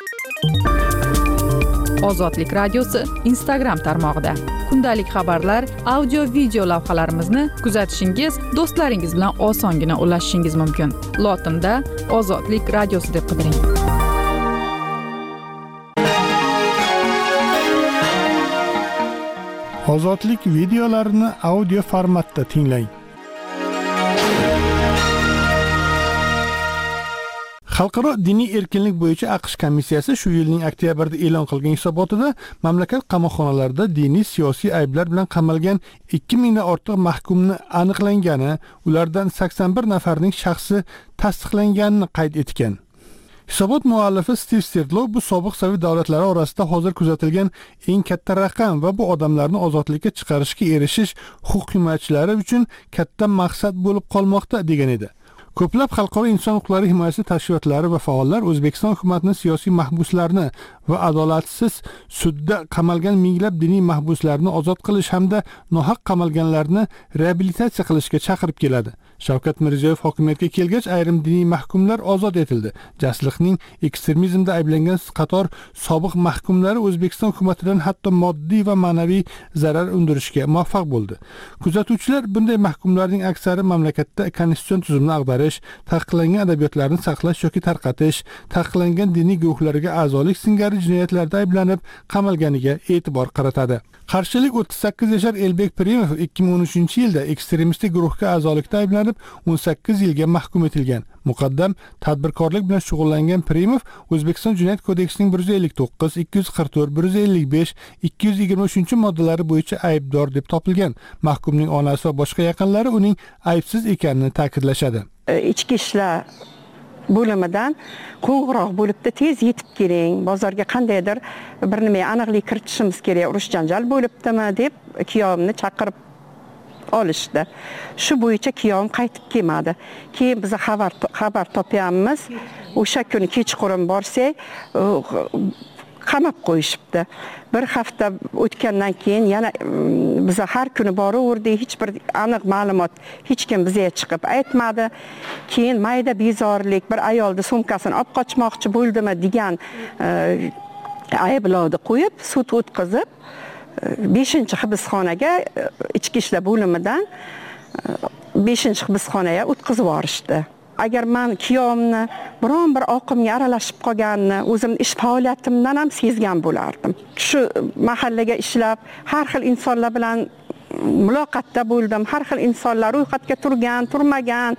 S6: Ozodlik radiosi Instagram tarmog'ida kundalik xabarlar, audio video lavhalarimizni kuzatishingiz, do'stlaringiz bilan osongina ulashishingiz mumkin. Lotinda Ozodlik radiosi deb qidiring.
S9: Ozodlik videolarini audio formatda tinglang. Xalqaro diniy erkinlik bo'yicha AQSh komissiyasi shu yilning oktyabrida e'lon qilgan hisobotida mamlakat qamoqxonalarida diniy siyosiy ayblar bilan qamalgan ikki mingdan ortiq mahkumni aniqlangani, ulardan sakson bir nafarining shaxsi tasdiqlanganini qayd etgan. Hisobot muallifi Steve Sterdlow bu sobiq Sovet davlatlari orasida hozir kuzatilgan eng katta raqam va bu odamlarni ozodlikka chiqarishga erishish huquq himoyachilari uchun katta maqsad bo'lib qolmoqda degan edi. Ko'plab xalqaro inson huquqlari himoyasi tashkilotlari va faollar O'zbekiston hukumatining siyosiy mahbuslarni va adolatsiz sudda qamalgan minglab diniy mahbuslarni ozod qilish hamda nohaq qamalganlarni reabilitatsiya qilishga chaqirib keladi. Shavkat Mirziyoyev hokimiyatga kelgach, ayrim diniy mahkumlar ozod etildi. Jasliqning ekstremizmda ayblangan qator sobiq mahkumlari O'zbekiston hukumatidan hatto moddiy va ma'naviy zarar undirishga muvaffaq bo'ldi. Kuzatuvchilar bunday mahkumlarning aksari mamlakatda konstitutsion tuzumni ag'darish, taqiqlangan adabiyotlarni saqlash yoki tarqatish, taqiqlangan diniy guruhlarga a'zolik singari jinoyatlarda ayblanib qamalganiga e'tibor qaratadi. Qarshilik o'ttiz sakkiz yashar Elbek Pirimov ikki ming o'n uchinchi yilda ekstremistik guruhga a'zolikda ayblanib o'n sakkiz yilga mahkum etilgan. Muqaddam tadbirkorlik bilan shug'ullangan Pirimov O'zbekiston Jinoyat kodeksining bir yuz ellik to'qqiz, ikki yuz qirq to'rt, bir yuz ellik besh, ikki yuz yigirma uchinchi moddalari bo'yicha aybdor deb topilgan. Mahkumning onasi va boshqa yaqinlari uning aybsiz ekanini ta'kidlashadi.
S14: Ichki ishlar bo'limidan qo'ng'iroq bo'libdi, tez yetib keling, bozorga qandaydir bir nima aniqlik kiritishimiz kerak, urush janjal bo'libdimi deb kuyovimni chaqirib olishdi. Shu bo'yicha kuyovim qaytib kelmadi. Keyin biz xabar xabar topyapmiz. O'sha kuni kechqurun borsak, qamab qo'yishibdi. Bir hafta o'tgandan keyin yana biz har kuni boraverdik, hech bir aniq ma'lumot hech kim bizga chiqib aytmadi. Keyin mayda bezorlik bir ayolni sumkasini olib qochmoqchi bo'ldimi degan ayblovni qo'yib, sud o'tkazib, beshinchi hibsxonaga ichki ishlar bo'limidan beshinchi hibsxonaga o'tkazib yuborishdi. Agar men kuyovimni biron bir oqimga aralashib qolganini o'zim ish faoliyatimdan ham sezgan bo'lardim. Shu mahallaga ishlab, har xil insonlar bilan muloqotda bo'ldim. Har xil insonlar ro'yxatga turgan, turmagan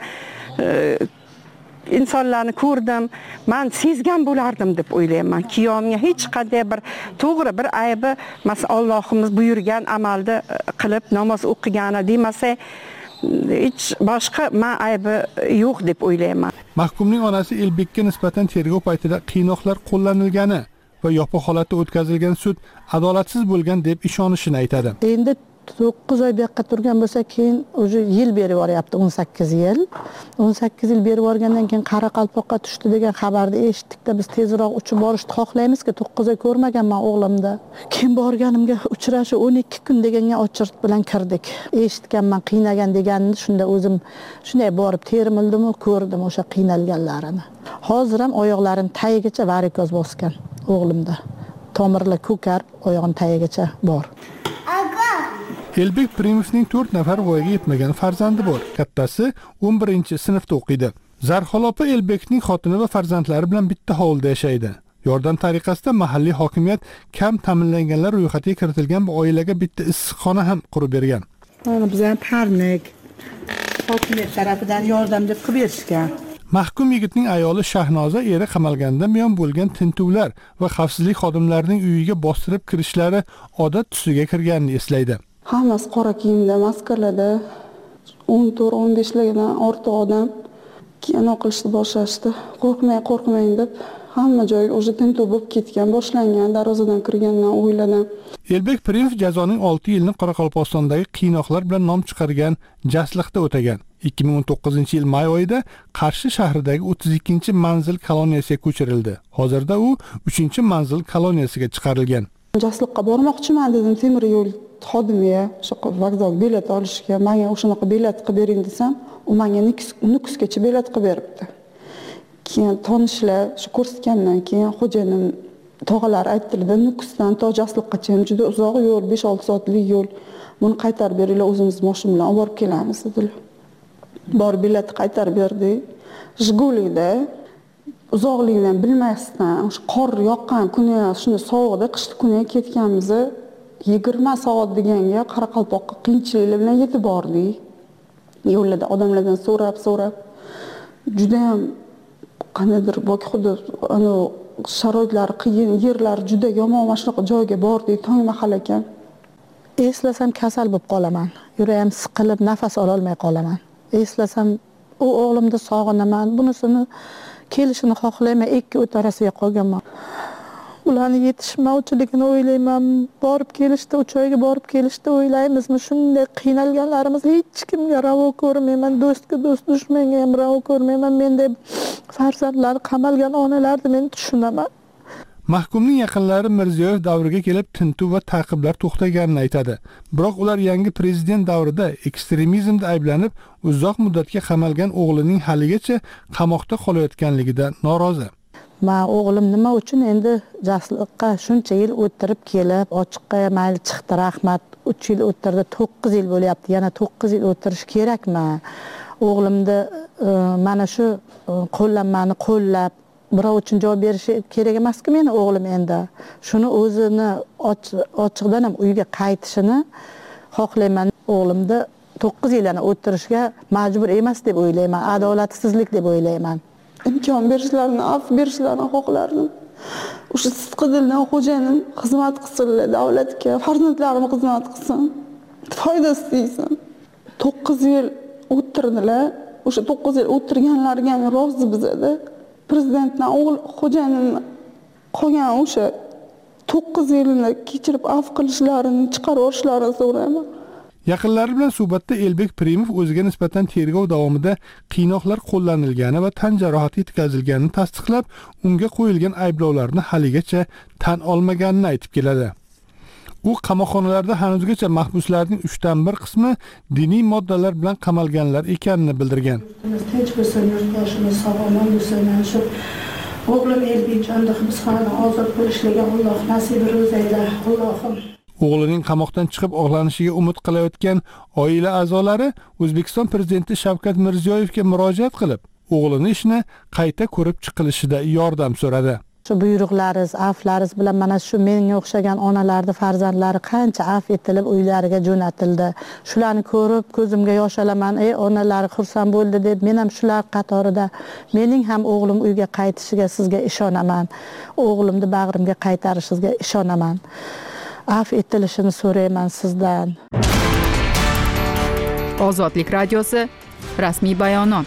S14: insonlarni ko'rdim. Men sezgan bo'lardim deb o'ylayman. Kuyovimga hech qanday bir to'g'ri bir aybi, masalan, Allohimiz buyurgan amalni qilib namoz o'qigani demasa, hech boshqa men aybi yo'q deb o'ylayman.
S9: Mahkumning onasi Elbekka nisbatan tergov paytida qiynoqlar qo'llanilgani va yopiq holatda o'tkazilgan sud adolatsiz bo'lgan deb ishonishini aytadi.
S15: Endi to'qqiz oy bu yoqqa turgan bo'lsa, keyin o'zi yil berib yuboryapti, o'n sakkiz yil. o'n sakkiz yil berib yuborgandan keyin Qoraqalpoqqa tushdi degan xabarni eshitdik-da, biz tezroq uchib borishni xohlaymiz-ku, to'qqiz oy ko'rmaganman o'g'limda. Keyin borganimga uchrashuv o'n ikki kun deganga ochirt bilan kirdik. Eshitganman qiynagan deganini, shunda o'zim shunday borib terimildim, ko'rdim o'sha qiynalganlarini. Hozir ham oyoqlarini tagigacha varikoz bosgan o'g'limda. Tomirlar ko'kar, oyog'in tagigacha bor.
S9: Elbek Primovning to'rt nafar voyaga yetmagan farzandi bor. Kattasi o'n birinchi sinfda o'qiydi. Zarxol opa Elbekning xotini va farzandlari bilan bitta hovlida yashaydi. Yordam tariqasida mahalliy hokimiyat kam ta'minlanganlar ro'yxatiga kiritilgan bu oilaga bitta issiqxona ham qurib bergan.
S15: Mana bizga parnik hokimiyat tarafidan yordam deb qilib berishgan.
S9: Mahkum yigitning ayoli Shahnoza eri qamalgandan buyon bo'lgan tintuvlar va xavfsizlik xodimlarining uyiga bostirib kirishlari odat tusiga kirganini eslaydi.
S16: Hammasi qora kiyimda, maskarlarda o'n to'rt o'n besh lardan ortiq odam kino qilishni boshlashdi. Qo'rqmang, qo'rqmang deb hamma joy o'zi tintuv bo'lib ketgan, boshlangan, darvozadan kirgandan o'yladim.
S9: Elbek Primov jazoning olti yilni Qoraqalpog'istondagi qiynoqlar bilan nom chiqargan jasliqda o'tagan. ikki ming o'n to'qqizinchi yil may oyida Qarshi shahridagi o'ttiz ikkinchi manzil koloniyasiga ko'chirildi. Hozirda u uchinchi manzil koloniyasiga chiqarilgan.
S16: Jasliqqa bormoqchiman dedim temir yo'l xodimiga, o'sha vokzal bilet olishga, menga o'shanaqa bilet qilib bering desam, u menga Nukusgacha bilet qilib beribdi. Keyin tanishlar shu ko'rsatgandan keyin xo'jayinim tog'alar aytdilar, Nukusdan to Jasliqqacha juda uzoq yo'l, besh olti soatlik yo'l. Buni qaytarib beringlar, o'zimiz mashina bilan olib borib kelamiz dedilar. Bor biletni qaytarib berdi. Jigulida uzoqlikdan bilmasdan, o'sha qor yoqqan kuni, shunda sovuqda qishli kuni ketganmiz. yigirma soat deganga Qoraqalpoqqa qiyinchiliklar bilan yetib bordik. Yo'lda odamlardan so'rab, so'rab juda ham qanday bok xuddi ana sharoitlari qiyin, yerlar juda yomon, mana shunaqa joyga bordik, tong mahal ekan.
S15: Eslasam kasal bo'lib qolaman. Yuragim siqilib, nafas ola olmay qolaman. Eslasam u o'g'limni sog'inaman, bunisini kelishini xohlayman, ikki o'tarasiga qolganman. Ularni yetishmovchiligini o'ylayman. Borib kelishdi, uch oyga borib kelishdi o'ylaymizmi? Shunday qiynalganlarimiz hech kimga ravo ko'rmayman, do'stga do'st, dushmanga ham ravo ko'rmayman. Menday farzandlari qamalgan onalarni men tushunaman.
S9: Mahkumning yaqinlari Mirziyoyev davriga kelib tintuv va ta'qiblar to'xtaganini aytadi. Biroq ular yangi prezident davrida ekstremizmda ayblanib, uzoq muddatga qamalgan o'g'lining haligacha qamoqda qolayotganligidan norozi.
S15: Men o'g'lim nima uchun endi jasliqqa shuncha yil o'tirib kelib, ochiqqa mayli chiqdi, rahmat. uch yil o'tirdi, to'qqiz yil bo'lyapti. Yana to'qqiz yil o'tirish kerakmi? O'g'limni mana shu qo'llanmani qo'llab birov uchun javob berishi kerak emas-ku meni o'g'lim endi. Shuni o'zini ochiqdan ham uyga qaytishini xohlayman. O'g'limni to'qqiz yilni o'tirishga majbur emas deb o'ylayman. Adolatsizlik deb o'ylayman.
S16: Imkon berishlarini, af berishlarini xohlardim. O'sha sidqidildan xo'jayinim xizmat qilsinlar, davlatga, farzandlarim xizmat qilsin. Foydasi tegsin. to'qqiz yil o'tirdilar. O'sha to'qqiz yil o'tirganlarga ham rozi bizada. Prezidentdan o'g'il xo'jayinim qolgan o'sha to'qqiz yilni kechirib af qilishlarini, chiqarib yuborishlarini so'rayman.
S9: Yaqinlari bilan suhbatda Elbek Primov o'ziga nisbatan tergov davomida qiynoqlar qo'llanilgani va tan jarohati yetkazilganini tasdiqlab, unga qo'yilgan ayblovlarni haligacha tan olmaganini aytib keladi. U qamoqxonalarda hanuzgacha mahbuslarning uchdan bir qismi diniy moddalar bilan qamalganlar ekanini bildirgan.
S15: Tinch bo'lsin, yurtboshimiz sog'lom bo'lsin, shu o'g'lim Elbekjonda hibsxonadan ozod bo'lishiga Alloh nasib ro'zaylar, Allohim.
S9: O'g'lining qamoqdan chiqib oqlanishiga umid qilayotgan oila a'zolari O'zbekiston prezidenti Shavkat Mirziyoyevga murojaat qilib, o'g'lini ishni qayta ko'rib chiqilishida yordam so'radi.
S15: Shu buyruqlaringiz, aflaringiz bilan mana shu menga o'xshagan onalarning farzandlari qancha af etilib uylariga jo'natildi. Shularni ko'rib ko'zimga yosh olaman. Ey onalari xursand bo'ldi deb, men ham shular qatorida mening ham o'g'lim uyga qaytishiga sizga ishonaman. O'g'limni bag'rimga qaytarishingizga ishonaman. Af etilishini so'rayman sizdan.
S6: Ozodlik radiosi rasmiy bayonot.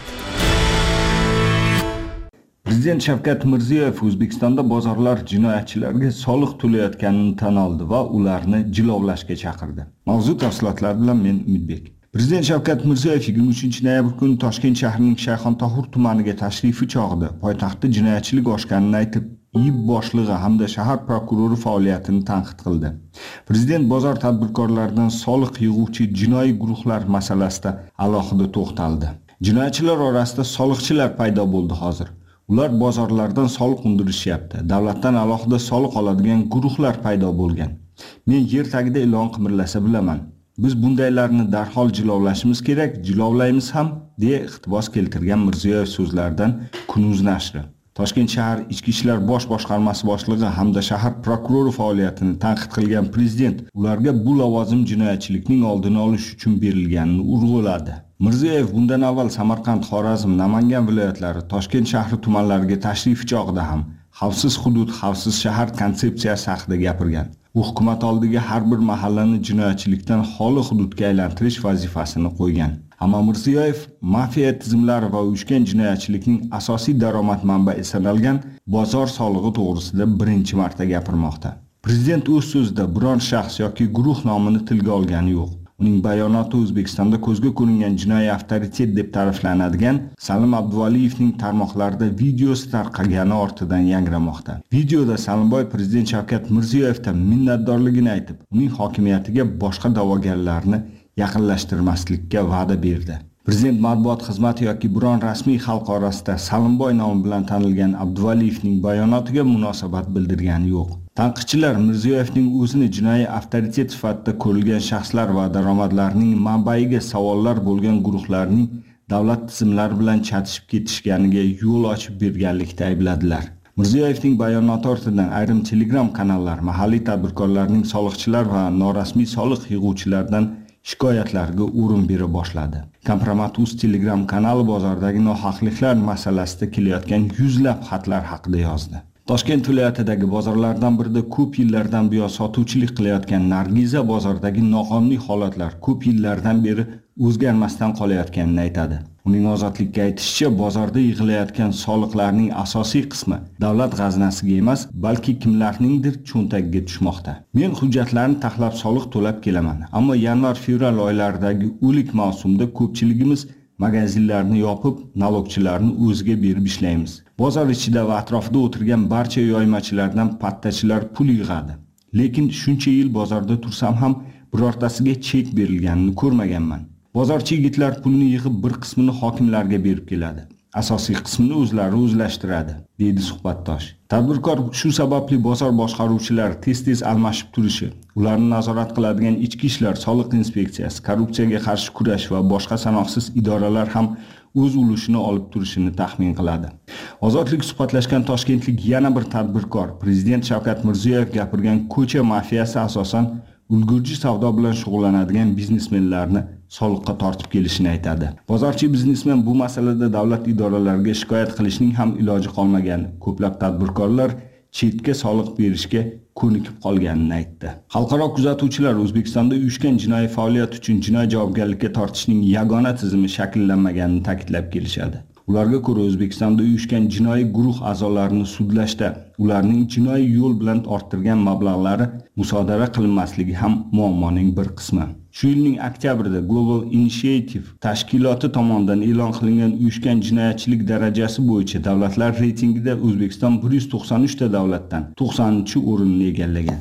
S7: Prezident Shavkat Mirziyoyev O'zbekistonda bozorlar jinoyatchilarga soliq to'layotganini tan oldi va ularni jilovlashga chaqirdi. Mavzu tafsilotlari bilan men Umidbek. Prezident Shavkat Mirziyoyev yigirma uchinchi noyabr kuni Toshkent shahrining Shayxontohur tumaniga tashrifi chog'ida poytaxtda jinoyatchilik oshganini aytib, I B boshlig'i hamda shahar prokurori faoliyatini tanqid qildi. Prezident bozor tadbirkorlaridan soliq yig'uvchi jinoiy guruhlar masalasida alohida to'xtaldi. Jinoyatchilar orasida soliqchilar paydo bo'ldi hozir. Ular bozorlardan soliq undirishyapti. Davlatdan alohida soliq oladigan guruhlar paydo bo'lgan. Men yer tagida ilon qimirlasa bilaman. Biz bundaylarni darhol jilovlashimiz kerak, jilovlaymiz ham, deya iqtibos keltirgan Mirziyoyev so'zlaridan Kunuz nashri. Toshkent shahar Ichki ishlar bosh boshqarmasi boshlig'i hamda shahar prokurori faoliyatini tanqid qilgan prezident ularga bu lavozim jinoyatchilikning oldini olish uchun berilganini urg'uladi. Mirziyoyev bundan avval Samarqand, Xorazm, Namangan viloyatlari, Toshkent shahri tumanlariga tashrifi chog'ida ham xavfsiz hudud, xavfsiz shahar konsepsiyasi haqida gapirgan. U hukumat oldiga har bir mahallani jinoyatchilikdan xoli hududga aylantirish vazifasini qo'ygan. Ammo Mirziyoyev mafiya tizimlari va uyushgan jinoyatchilikning asosiy daromad manbai sanalgan bozor solig'i to'g'risida birinchi marta gapirmoqda. Prezident o'z so'zida biron shaxs yoki guruh nomini tilga olgani yo'q. Uning bayonoti O'zbekistonda ko'zga ko'ringan jinoiy avtoritet deb ta'riflanadigan Salim Abduvaliyevning tarmoqlarida videosi tarqagani ortidan yangramoqda. Videoda Salimboy prezident Shavkat Mirziyoyevdan minnatdorligini aytib, uning hokimiyatiga boshqa da'vogarlarni yaqinlashtirmaslikka va'da berdi. Prezident matbuot xizmati yoki biron rasmiy xalq orasida Salimboy nomi bilan tanilgan Abduvaliyevning bayonotiga munosabat bildirgani yo'q. Tanqidchilar Mirziyoyevning o'zini jinoiy avtoritet sifatida ko'rilgan shaxslar va daromadlarning manbaiga savollar bo'lgan guruhlarning davlat tizimlari bilan chatishib ketishganiga yo'l ochib berganlikda aybladilar. Mirziyoyevning bayonoti ortidan ayrim Telegram kanallar mahalliy tadbirkorlarning soliqchilar va norasmiy soliq yig'uvchilardan shikoyatlarga o'rin bera boshladi. Kompromat.uz Telegram kanali bozordagi nohaqliklar masalasida kelayotgan yuzlab xatlar haqida yozdi. Toshkent viloyatidagi bozorlardan birida ko'p yillardan buyon sotuvchilik qilayotgan Nargiza bozordagi noqonuniy holatlar ko'p yillardan beri o'zgarmasdan qolayotganini aytadi. Uning Ozodlikka aytishicha, bozorda yig'ilayotgan soliqlarning asosiy qismi davlat g'aznasiga emas, balki kimlarningdir cho'ntagiga tushmoqda. Men hujjatlarni taxlab soliq to'lab kelaman, ammo yanvar-fevral oylaridagi o'lik mavsumda ko'pchiligimiz magazinlarni yopib, nalogchilarni o'ziga berib ishlaymiz. Bozor ichida va atrofida o'tirgan barcha yoymachilardan pattachilar pul yig'adi. Lekin shuncha yil bozorda tursam ham birortasiga chek berilganini ko'rmaganman. Bozorchi yigitlar pulni yig'ib bir qismini hokimlarga berib keladi. Asosiy qismini o'zlari o'zlashtiradi, deydi suhbatdosh. Tadbirkor shu sababli bozor boshqaruvchilari tez-tez almashib turishi, ularni nazorat qiladigan ichki ishlar, soliq inspeksiyasi, korrupsiyaga qarshi kurash va boshqa sanoqsiz idoralar ham o'z ulushini olib turishini taxmin qiladi. Ozodlik suhbatlashgan toshkentlik yana bir tadbirkor prezident Shavkat Mirziyoyev gapirgan ko'cha mafiyasi asosan ulgurji savdo bilan shug'ullanadigan biznesmenlarni soliqqa tortib kelishini aytadi. Bozorchi biznesmen bu masalada davlat idoralariga shikoyat qilishning ham iloji qolmagan. Ko'plab tadbirkorlar chetga soliq berishga ko'nikib qolganini aytdi. Xalqaro kuzatuvchilar O'zbekistonda uyushgan jinoiy faoliyat uchun jinoiy javobgarlikka tortishning yagona tizimi shakllanmaganini ta'kidlab kelishadi. Ularga ko'ra O'zbekistonda uyushgan jinoiy guruh a'zolarini sudlashda ularning jinoiy yo'l bilan orttirgan mablag'lari musodara qilinmasligi ham muammoning bir qismi. Shu yilning oktyabrida Global Initiative tashkiloti tomonidan e'lon qilingan uyushgan jinoyatchilik darajasi bo'yicha davlatlar reytingida O'zbekiston bir yuz to'qson uch ta davlatdan to'qsoninchi o'rinni egallagan.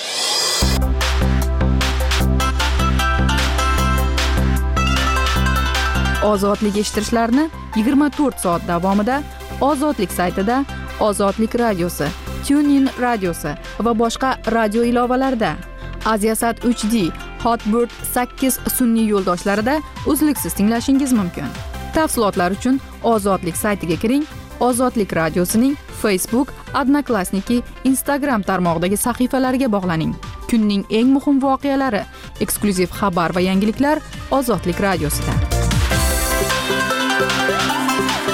S6: Ozodlik eshittirishlarni yigirma to'rt soat davomida Ozodlik saytida, Ozodlik radiosi, TuneIn radiosi va boshqa radio ilovalarida, Aziasat uch D, Hotbird sakkiz sun'iy yo'ldoshlarida uzluksiz tinglashingiz mumkin. Tafsilotlar uchun Ozodlik saytiga kiring, Ozodlik radiosining Facebook, Odnoklassniki, Instagram tarmog'idagi sahifalariga bog'laning. Kunning eng muhim voqealari, eksklyuziv xabar va yangiliklar Ozodlik radiosida.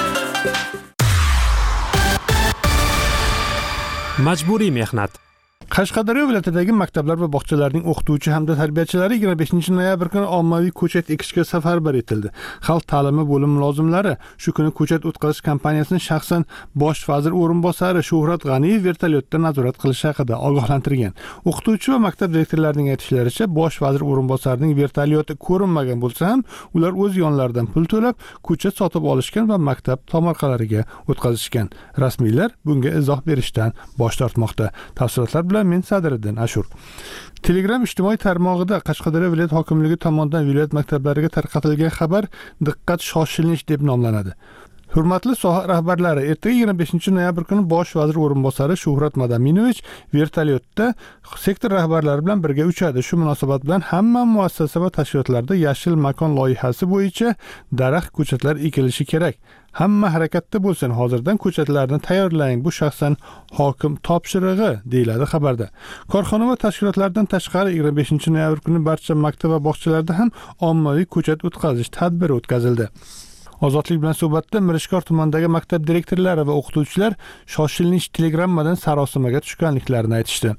S11: Majburiy mehnat.
S9: Qashqadaryo viloyatidagi maktablar va bog'chalarning o'qituvchi hamda tarbiyachilari yigirma beshinchi noyabr kuni ommaviy ko'chat ekishga safarbar etildi. Xalq ta'limi bo'limi mulozimlari shu kuni ko'chat o'tkazish kampaniyasini shaxsan bosh vazir o'rinbosari Shuhrat G'aniyev vertolyotda nazorat qilish haqida ogohlantirgan. O'qituvchi va maktab direktorlarining aytishlaricha, bosh vazir o'rinbosarining vertolyoti ko'rinmagan bo'lsa ham, ular o'z yonlaridan pul to'lab ko'chat sotib olishgan va maktab tomorqalariga o'tkazishgan. Rasmiylar bunga izoh berishdan bosh tortmoqda. Tafsilotlar bilan men Sadriddin Ashur. Telegram ijtimoiy tarmog'ida Qashqadaryo viloyat hokimligi tomonidan viloyat maktablariga tarqatilgan xabar diqqat shoshilinch deb nomlanadi. Hurmatli soha rahbarlari, ertaga yigirma beshinchi noyabr kuni bosh vazir o'rinbosari Shuhrat Madaminovich vertolyotda sektor rahbarlari bilan birga uchadi. Shu munosabat bilan hamma muassasa va tashkilotlarda yashil makon loyihasi bo'yicha daraxt ko'chatlar ekilishi kerak. Hamma harakatda bo'lsin, hozirdan ko'chatlarni tayyorlang. Bu shaxsan hokim topshirig'i, deyiladi xabarda. Korxona va tashkilotlardan tashqari yigirma beshinchi noyabr kuni barcha maktab va bog'chalarda ham ommaviy ko'chat o'tkazish tadbiri o'tkazildi. Ozodlik bilan suhbatda Mirishkor tumanidagi maktab direktorlari va o'qituvchilar shoshilinch telegrammadan sarosimaga tushganliklarini aytishdi.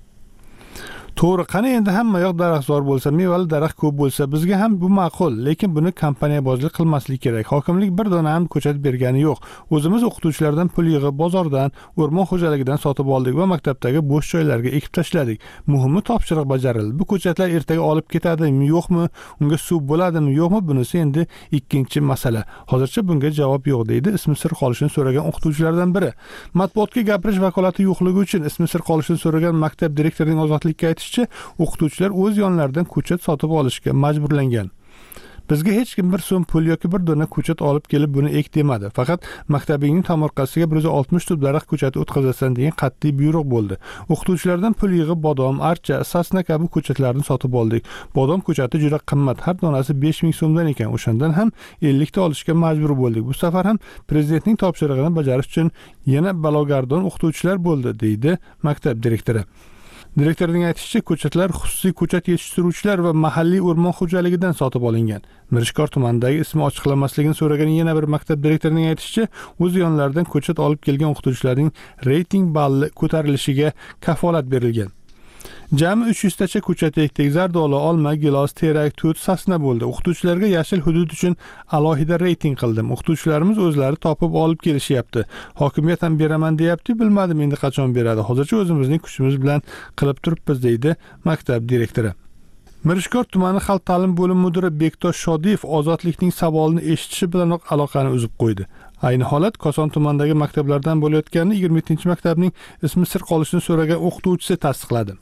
S9: To'g'ri, qani endi hamma yoq daraxtzor bo'lsa, mevali daraxt ko'p bo'lsa, bizga ham bu ma'qul, lekin buni kompaniyabozlik qilmaslik kerak. Hokimlik bir dona ham ko'chat bergani yo'q. O'zimiz o'qituvchilardan pul yig'ib, bozordan, o'rmon xo'jaligidan sotib oldik va maktabdagi bo'sh joylarga ekib tashladik. Muhimi topshiriq bajarildi. Bu ko'chatlar ertaga olib ketadimi, yo'qmi, unga suv bo'ladimi, yo'qmi, bunisi endi ikkinchi masala. Hozircha bunga javob yo'q, deydi ismi sir qolishini so'ragan o'qituvchilardan biri. Matbuotga gapirish vakolati yo'qligi uchun ismi sir qolishini so'ragan maktab direktorining ozodlikka o'qituvchilar o'z yonlaridan ko'chat sotib olishga majburlangan. Bizga hech kim bir so'm pul yoki bir dona ko'chat olib kelib buni ek demadi. Faqat maktabingning tomorqasiga bir yuz oltmish tup daraxt ko'chati o'tkazasan degan qat'iy buyruq bo'ldi. O'qituvchilardan pul yig'ib bodom, archa, sasna kabi ko'chatlarni sotib oldik. Bodom ko'chati juda qimmat, har donasi besh ming so'mdan ekan. O'shandan ham ellik ta olishga majbur bo'ldik. Bu safar ham prezidentning topshirig'ini bajarish uchun yana balogardon o'qituvchilar bo'ldi, deydi maktab direktori. Direktorning aytishicha, ko'chatlar xususiy ko'chat yetishtiruvchilar va mahalliy o'rmon xo'jaligidan sotib olingan. Mirishkor tumanidagi ismi ochiqlanmasligini so'ragan yana bir maktab direktorining aytishicha, o'z yonlaridan ko'chat olib kelgan o'qituvchilarning reyting balli ko'tarilishiga kafolat berilgan. Jami uch yuz tacha ko'chat ekdik, zardoli, olma, gilos, terak, tut, sasna bo'ldi. O'qituvchilarga yashil hudud uchun alohida reyting qildim. O'qituvchilarimiz o'zlari topib olib kelishyapti. Hokimiyat ham beraman deyapti, bilmadim endi qachon beradi. Hozircha o'zimizning kuchimiz bilan qilib turibmiz, deydi maktab direktori. Mirishkor tumani xalq ta'lim bo'limi mudiri Bektosh Shodiyev ozodlikning savolini eshitishi bilanoq aloqani uzib qo'ydi. Ayni holat Koson tumanidagi maktablardan bo'layotganini yigirma yettinchi maktabning ismi sir qolishini so'ragan o'qituvchisi tasdiqladi.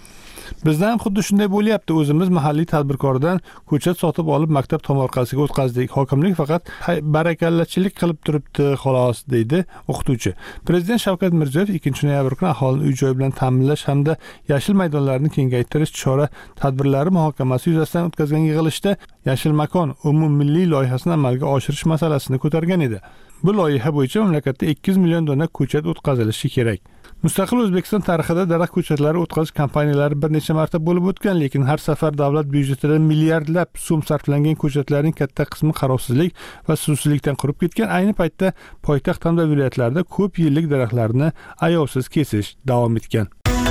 S9: Bizda ham xuddi shunday bo'lyapti. O'zimiz mahalliy tadbirkordan ko'chat sotib olib maktab tomorqasiga o'tkazdik. Hokimlik faqat barakallachilik qilib turibdi, xolos, deydi o'qituvchi. Prezident Shavkat Mirziyoyev ikkinchi noyabr kuni aholini uy-joy bilan ta'minlash hamda yashil maydonlarni kengaytirish chora-tadbirlari muhokamasi yuzasidan o'tkazgan yig'ilishda yashil makon umummilliy loyihasini amalga oshirish masalasini ko'targan edi. Bu loyiha bo'yicha mamlakatda ikki yuz million dona ko'chat o'tkazilishi kerak. Mustaqil O'zbekiston tarixida daraxt ko'chatlari o'tkazish kampaniyalari bir necha marta bo'lib o'tgan, lekin har safar davlat byudjetidan milliardlab so'm sarflangan ko'chatlarning katta qismi qarovsizlik va suvsizlikdan qurib ketgan. Ayni paytda poytaxt hamda viloyatlarda ko'p yillik daraxtlarni ayovsiz kesish davom etgan.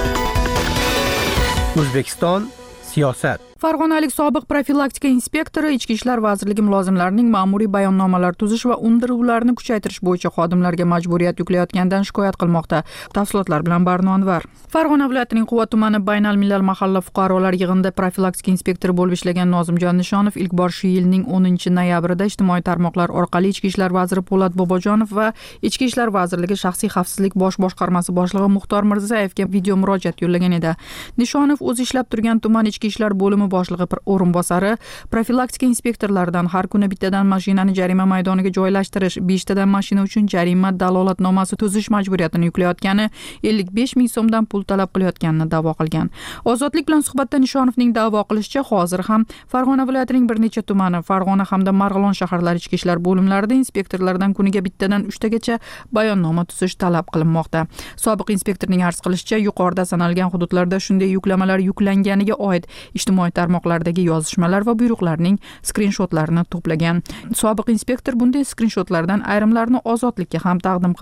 S3: O'zbekiston siyosat.
S6: Farg'onalik sobiq profilaktika inspektori Ichki ishlar vazirligi mulozimlarining ma'muriy bayonnomalar tuzish va undiruvlarni kuchaytirish bo'yicha xodimlarga majburiyat yuklayotganidan shikoyat qilmoqda. Tafsilotlar bilan Barno Anvar. Farg'ona viloyatining Quva tumani Baynal millal mahalla fuqarolar yig'inida profilaktika inspektori bo'lib ishlagan Nozimjon Nishonov ilk bor shu yilning o'ninchi noyabrida ijtimoiy tarmoqlar orqali Ichki ishlar vaziri Po'lat Bobojonov va Ichki ishlar vazirligi shaxsiy xavfsizlik bosh boshqarmasi boshlig'i Muxtor Mirzayevga video murojaat yo'llagan edi. Nishonov o'zi ishlab turgan tuman ichki ishlar bo'limi boshlig'i o'rinbosari profilaktika inspektorlaridan har kuni bittadan mashinani jarima maydoniga joylashtirish, besh tadan mashina uchun jarima dalolatnomasi tuzish majburiyatini yuklayotgani, ellik besh ming so'mdan pul talab qilayotganini da'vo qilgan. Ozodlik bilan suhbatda Nishonovning da'vo qilishicha, hozir ham Farg'ona viloyatining bir necha tumani, Farg'ona hamda Marg'ilon shaharlari ichki ishlar bo'limlarida inspektorlardan kuniga bittadan uchtagacha bayonnoma tuzish talab qilinmoqda. Sobiq inspektorning arz qilishicha, yuqorida sanalgan hududlarda shunday yuklamalar yuklanganiga oid ijtimoiy tarmoqlardagi yozishmalar va buyruqlarning skrinshotlarini to'plagan. Sobiq inspektor bunday skrinshotlardan ayrimlarini Ozodlikka ham taqdim qildi.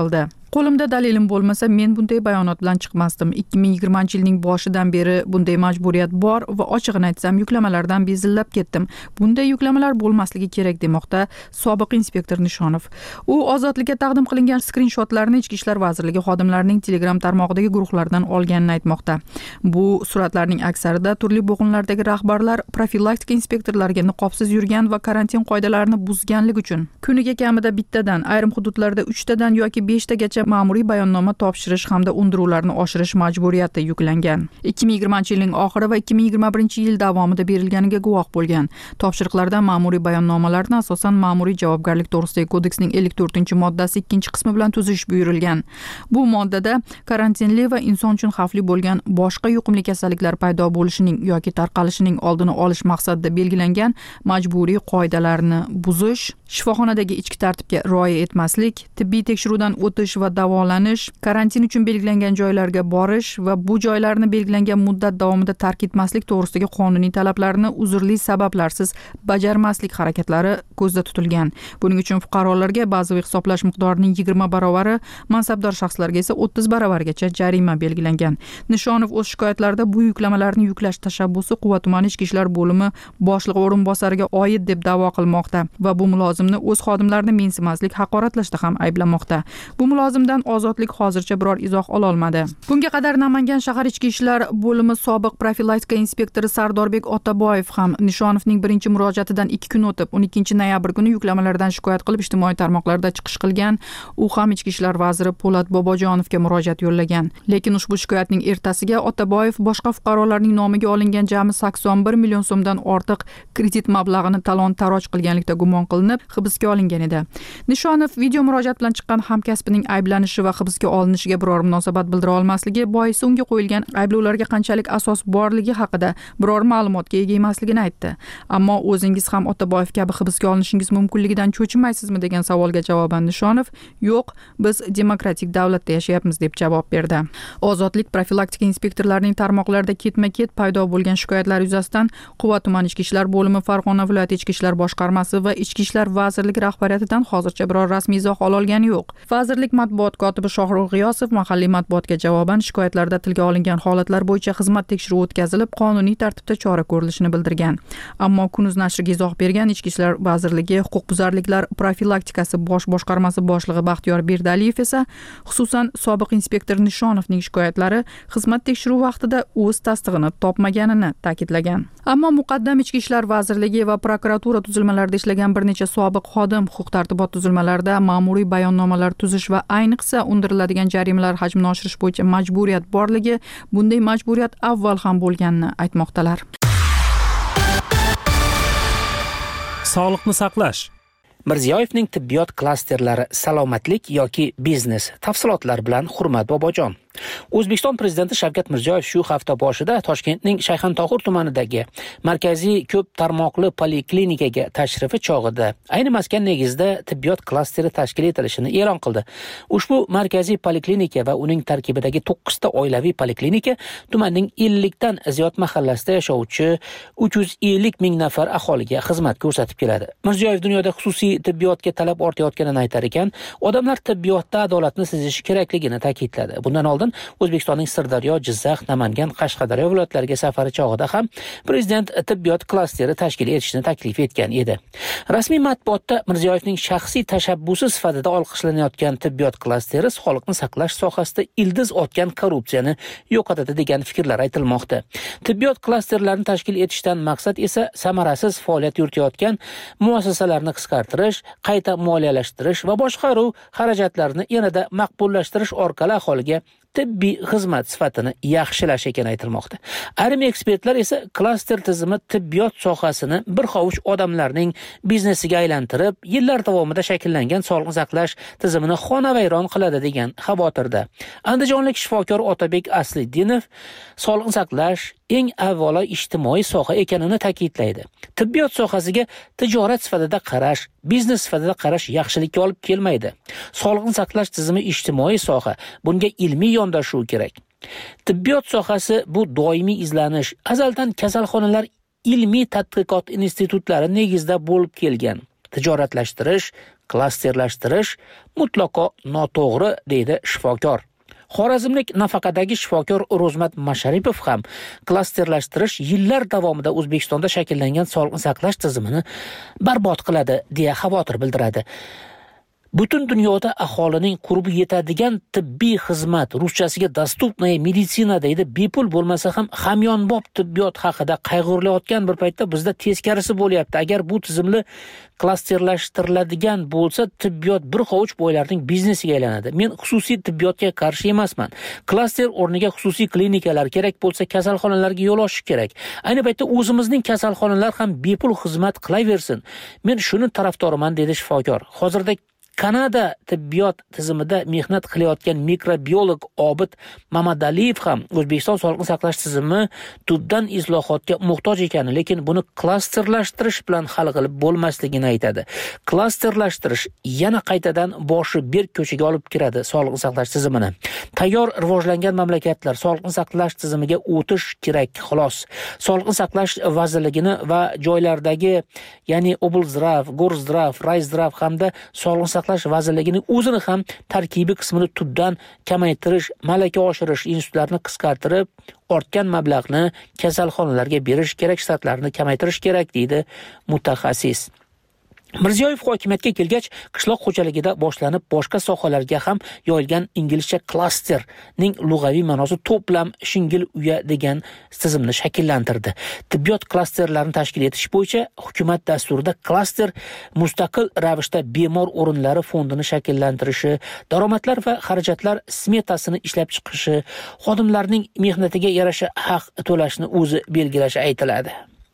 S6: Qo'limda dalilim bo'lmasa, men bunday bayonot bilan chiqmasdim. ikki ming yigirmanchi yilning boshidan beri bunday majburiyat bor va ochig'ini aytsam, yuklamalardan bezillab ketdim. Bunday yuklamalar bo'lmasligi kerak demoqda sobiq inspektor Nishonov. U ozodlikka taqdim qilingan skrinshotlarni Ichki ishlar vazirligi xodimlarining Telegram tarmog'idagi guruhlardan olganini aytmoqda. Bu suratlarning aksarida turli bo'g'inlardagi rahbarlar profilaktika inspektorlariga niqobsiz yurgan va karantin qoidalarini buzganlik uchun kuniga kamida bittadan, ayrim hududlarda uchtadan yoki beshtagacha ma'muriy bayonnoma topshirish hamda undiruvlarni oshirish majburiyati yuklangan. ikki ming yigirmanchi yilning oxiri va ikki ming yigirma birinchi yil davomida berilganiga guvoh bo'lgan. Topshiriqlarda ma'muriy bayonnomalarni asosan ma'muriy javobgarlik to'g'risidagi kodeksning ellik to'rtinchi moddasi ikkinchi qismi bilan tuzish buyurilgan. Bu moddada karantinli va inson uchun xavfli bo'lgan boshqa yuqumli kasalliklar paydo bo'lishining yoki tarqalishining oldini olish maqsadida belgilangan majburiy qoidalarni buzish, shifoxonadagi ichki tartibga rioya etmaslik, tibbiy tekshiruvdan o'tish va davolanish, karantin uchun belgilangan joylarga borish va bu joylarni belgilangan muddat davomida tark etmaslik to'g'risidagi qonuniy talablarni uzrli sabablarsiz bajarmaslik harakatlari ko'zda tutilgan. Buning uchun fuqarolarga bazaviy hisoblash miqdorining yigirma barovari, mansabdor shaxslarga esa o'ttiz barobargacha jarima belgilangan. Nishonov o'z shikoyatlarida bu yuklamalarni yuklash tashabbusi Quva tumani ichki ishlar bo'limi boshlig'i o'rinbosariga oid deb da'vo qilmoqda va bu mulozimni o'z xodimlarini mensimaslik, haqoratlashda ham ayblamoqda. Bu mulozimdan ozodlik hozircha biror izoh ola olmadi. Bunga qadar Namangan shahar ichki ishlar bo'limi sobiq profilaktika inspektori Sardorbek Otaboyev ham Nishonovning birinchi murojaatidan ikki kun o'tib, o'n ikkinchi noyabr kuni yuklamalardan shikoyat qilib ijtimoiy tarmoqlarda chiqish qilgan. U ham ichki ishlar vaziri Po'lat Bobojonovga murojaat yo'llagan. Lekin ushbu shikoyatning ertasiga Otaboyev boshqa fuqarolarning nomiga olingan jami sakson bir million so'mdan ortiq kredit mablag'ini talon-taroj qilganlikda gumon qilinib, hibsga olingan edi. Nishonov video murojaat bilan chiqqan hamkasbining ayblanishi va hibsga olinishiga biror munosabat bildira olmasligi boisi unga qo'yilgan ayblovlarga qanchalik asos borligi haqida biror ma'lumotga ega emasligini aytdi. Ammo o'zingiz ham Otaboyev kabi hibsga olinishingiz mumkinligidan cho'chimaysizmi degan savolga javoban Nishonov, "Yo'q, biz demokratik davlatda yashayapmiz" deb javob berdi. Ozodlik profilaktika inspektorlarining tarmoqlarida ketma-ket paydo bo'lgan shikoyatlar yuzasidan Quva tumani ichki ishlar bo'limi, Farg'ona viloyati ichki ishlar boshqarmasi va ichki ishlar vazirligi rahbariyatidan hozircha biror rasmiy izoh ola olgani yo'q. Vazirlik matbuot kotibi Shohrux G'iyosov mahalliy matbuotga javoban shikoyatlarda tilga olingan holatlar bo'yicha xizmat tekshiruvi o'tkazilib, qonuniy tartibda chora ko'rilishini bildirgan. Ammo Kunuz nashriga izoh bergan Ichki ishlar vazirligi huquqbuzarliklar profilaktikasi bosh boshqarmasi boshlig'i Baxtiyor Berdaliyev esa xususan sobiq inspektor Nishonovning shikoyatlari xizmat tekshiruvi vaqtida o'z tasdig'ini topmaganini ta'kidlagan. Ammo muqaddam Ichki ishlar vazirligi va prokuratura tuzilmalarida ishlagan bir necha sobiq xodim huquq-tartibot tuzilmalarida ma'muriy bayonnomalar tuzish va ayniqsa undiriladigan jarimalar hajmini oshirish bo'yicha majburiyat borligi, bunday majburiyat avval ham bo'lganini aytmoqdalar.
S11: Sog'liqni saqlash.
S17: Mirziyoyevning tibbiyot klasterlari salomatlik yoki biznes tafsilotlari bilan Hurmat Bobojon. O'zbekiston prezidenti Shavkat Mirziyoyev shu hafta boshida Toshkentning Shayxontohur tumanidagi markaziy ko'p tarmoqli poliklinikaga tashrifi chog'ida ayni maskan negizida tibbiyot klasteri tashkil etilishini e'lon qildi. Ushbu markaziy poliklinika va uning tarkibidagi to'qqizta oilaviy poliklinika tumanning ellikdan ziyod mahallasida yashovchi uch yuz ellik ming nafar aholiga xizmat ko'rsatib keladi. Mirziyoyev dunyoda xususiy tibbiyotga talab ortayotganini aytar ekan, odamlar tibbiyotda adolatni sezishi kerakligini ta'kidladi. Bundan oldin O'zbekistonning Sirdaryo, Jizzax, Namangan, Qashqadaryo viloyatlariga safari chog'ida ham prezident tibbiyot klasteri tashkil etishni taklif etgan edi. Rasmiy matbuotda Mirziyoyevning shaxsiy tashabbusi sifatida olqishlanayotgan tibbiyot klasteri sog'liqni saqlash sohasida ildiz otgan korrupsiyani yo'qotadi degan fikrlar aytilmoqda. Tibbiyot klasterlarini tashkil etishdan maqsad esa samarasiz faoliyat yuritayotgan muassasalarni qisqartirish, qayta moliyalashtirish va boshqaruv xarajatlarini yanada maqbullashtirish orqali aholiga tibbiy xizmat sifatini yaxshilash ekani aytilmoqda. Ayrim ekspertlar esa klaster tizimi tibbiyot sohasini bir hovuch odamlarning biznesiga aylantirib, yillar davomida shakllangan sog'liqni saqlash tizimini xonavayron qiladi degan xavotirda. Andijonlik shifokor Otabek Asliddinov sog'liqni saqlash eng avvalo ijtimoiy soha ekanini ta'kidlaydi. Tibbiyot sohasiga tijorat sifatida qarash, biznes sifatida qarash yaxshilikka olib kelmaydi. Sog'liqni saqlash tizimi ijtimoiy soha, bunga ilmiy yondashuv kerak. Tibbiyot sohasi bu doimiy izlanish, azaldan kasalxonalar ilmiy tadqiqot institutlari negizida bo'lib kelgan. tijoratlashtirish, klasterlashtirish mutlaqo noto'g'ri, deydi shifokor. Xorazmlik nafaqadagi shifokor Ro'zmat Masharipov ham klasterlashtirish yillar davomida O'zbekistonda shakllangan sog'liqni saqlash tizimini barbod qiladi deya xavotir bildiradi. Butun dunyoda aholining qurbi yetadigan tibbiy xizmat, ruschasiga dostupnaya meditsina deydi, bepul bo'lmasa ham hamyonbop tibbiyot haqida qayg'urilayotgan bir paytda bizda teskarisi bo'lyapti. Agar bu tizimli klasterlashtiriladigan bo'lsa, tibbiyot bir hovuch boylarning biznesiga aylanadi. Men xususiy tibbiyotga qarshi emasman. Klaster o'rniga xususiy klinikalar kerak bo'lsa, kasalxonalarga yo'l ochish kerak. Ayni paytda o'zimizning kasalxonalar ham bepul xizmat qilaversin. Men shuni tarafdoriman, dedi shifokor. Hozirda Kanada tibbiyot tizimida mehnat qilayotgan mikrobiolog Obid Mamadaliyev ham O'zbekiston sog'liqni saqlash tizimi tubdan islohotga muhtoj ekanini, lekin buni klasterlashtirish bilan hal qilib bo'lmasligini aytadi. Klasterlashtirish yana qaytadan boshi berk ko'chaga olib kiradi sog'liqni saqlash tizimini. Tayyor rivojlangan mamlakatlar sog'liqni saqlash tizimiga o'tish kerak, xolos. Sog'liqni saqlash vazirligini va joylardagi, ya'ni Oblzdrav, Gorzdrav, Rayzdrav hamda sog'liqni vazirligining o'zini ham tarkibiy qismini tubdan kamaytirish, malaka oshirish, institutlarni qisqartirib, ortgan mablag'ni kasalxonalarga berish kerak, shtatlarni kamaytirish kerak, deydi mutaxassis. Mirziyoyev hokimiyatga kelgach, qishloq xo'jaligida boshlanib boshqa sohalarga ham yoyilgan inglizcha klasterning lug'aviy ma'nosi to'plam shingil uya degan tizimni shakllantirdi. Tibbiyot klasterlarini tashkil etish bo'yicha hukumat dasturida klaster mustaqil ravishda bemor o'rinlari fondini shakllantirishi, daromadlar va xarajatlar smetasini ishlab chiqishi, xodimlarning mehnatiga yarasha haq to'lashni o'zi belgilashi aytiladi.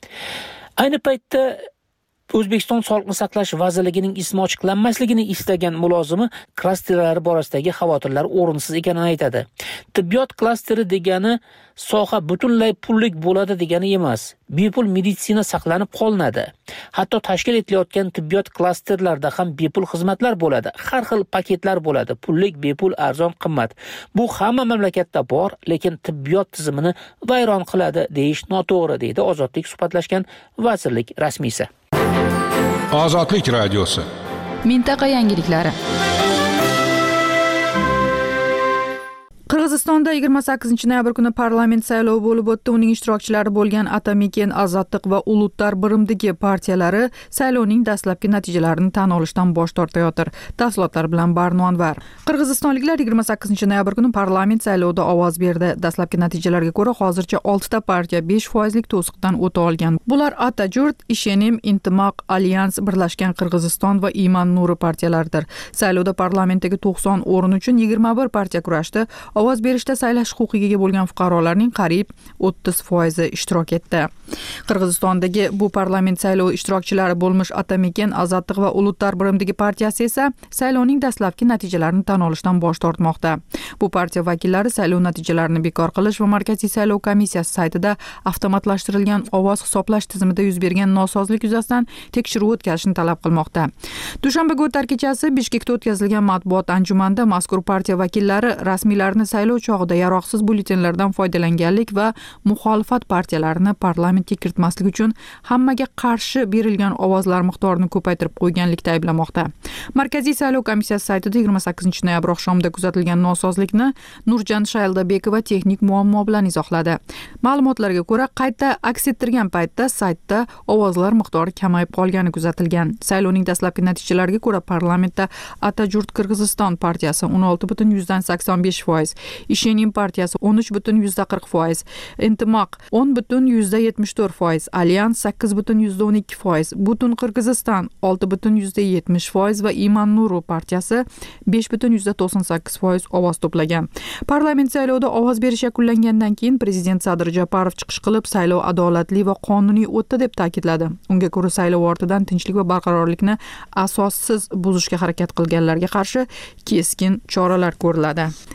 S17: Ayni paytda O'zbekiston Sog'liqni saqlash vazirligining ismi ochiqlanmasligini istagan mulozimi klasterlar borasidagi xavotirlar o'rinsiz ekanini aytadi. Tibbiyot klasteri degani soha butunlay pullik bo'ladi degani emas. Bepul meditsina saqlanib qolinadi. Hatto tashkil etilayotgan tibbiyot klasterlarda ham bepul xizmatlar bo'ladi. Har xil paketlar bo'ladi. Pullik, bepul, arzon, qimmat. Bu hamma mamlakatda bor, lekin tibbiyot tizimini vayron qiladi deyish noto'g'ri, deydi Ozodlik suhbatlashgan vazirlik rasmiysi.
S5: Ozodlik radiosi.
S6: Mintaqa yangiliklari. Qirg'izistonda yigirma sakkizinchi noyabr kuni parlament saylovi bo'lib o'tdi. Uning ishtirokchilari bo'lgan Atamiken, Azadlik va Ulutlar birimdagi partiyalari saylovning dastlabki natijalarini tan olishdan bosh tortayotir. Tafsilotlar bilan Barno Anvar. Qirg'izistonliklar yigirma sakkizinchi noyabr kuni parlament saylovida ovoz berdi. Dastlabki natijalarga ko'ra, hozircha oltita partiya besh foizlik to'siqdan o'ta olgan. Bular Atajurt, Ishenim, Intimoq, Alyans, Birlashgan Qirg'iziston va Iman Nuri partiyalaridir. Saylovda parlamentdagi to'qson o'rin uchun yigirma bir partiya kurashdi. Ovoz berishda saylash huquqiga ega bo'lgan fuqarolarning qariyb o'ttiz foizi ishtirok etdi. Qirg'izistondagi bu parlament saylovi ishtirokchilari bo'lmish Atamiken, Azadlik va Ulutlar birimdagi partiyasi esa saylovning dastlabki natijalarini tan olishdan bosh tortmoqda. Bu partiya vakillari saylov natijalarini bekor qilish va Markaziy saylov komissiyasi saytida avtomatlashtirilgan ovoz hisoblash tizimida yuz bergan nosozlik yuzasidan tekshiruv o'tkazishni talab qilmoqda. Dushanba o'tar kechasi Bishkekda o'tkazilgan matbuot anjumanida mazkur partiya vakillari rasmiylarni saylov chog'ida yaroqsiz byulletenlardan foydalanganlik va muxolifat partiyalarini parlamentga kiritmaslik uchun hammaga qarshi berilgan ovozlar miqdorini ko'paytirib qo'yganlikda ayblamoqda. Markaziy saylov komissiyasi saytida yigirma sakkizinchi noyabr oqshomida kuzatilgan nosozlikni Nurjan Shayldabekova texnik muammo bilan izohladi. Ma'lumotlarga ko'ra, qayta aks ettirgan paytda saytda ovozlar miqdori kamayib qolgani kuzatilgan. Saylovning dastlabki natijalariga ko'ra, parlamentda Atajurt Qirg'iziston partiyasi o'n olti butun yuzdan sakson besh foiz, Ishenim partiyasi o'n uch butun yuzda qirq foiz, Intimoq o'n butun yuzda yetmish to'rt foiz, Alyans sakkiz butun yuzda o'n ikki foiz, Butun Qirg'iziston olti butun yuzda yetmish foiz va Iman Nuru partiyasi besh butun yuzda to'qson sakkiz foiz ovoz to'plagan. Parlament saylovida ovoz berish yakunlangandan keyin prezident Sadir Japarov chiqish qilib, saylov adolatli va qonuniy o'tdi deb ta'kidladi. Unga ko'ra, saylov ortidan tinchlik va barqarorlikni asossiz buzishga harakat qilganlarga qarshi keskin choralar ko'riladi. So'nggi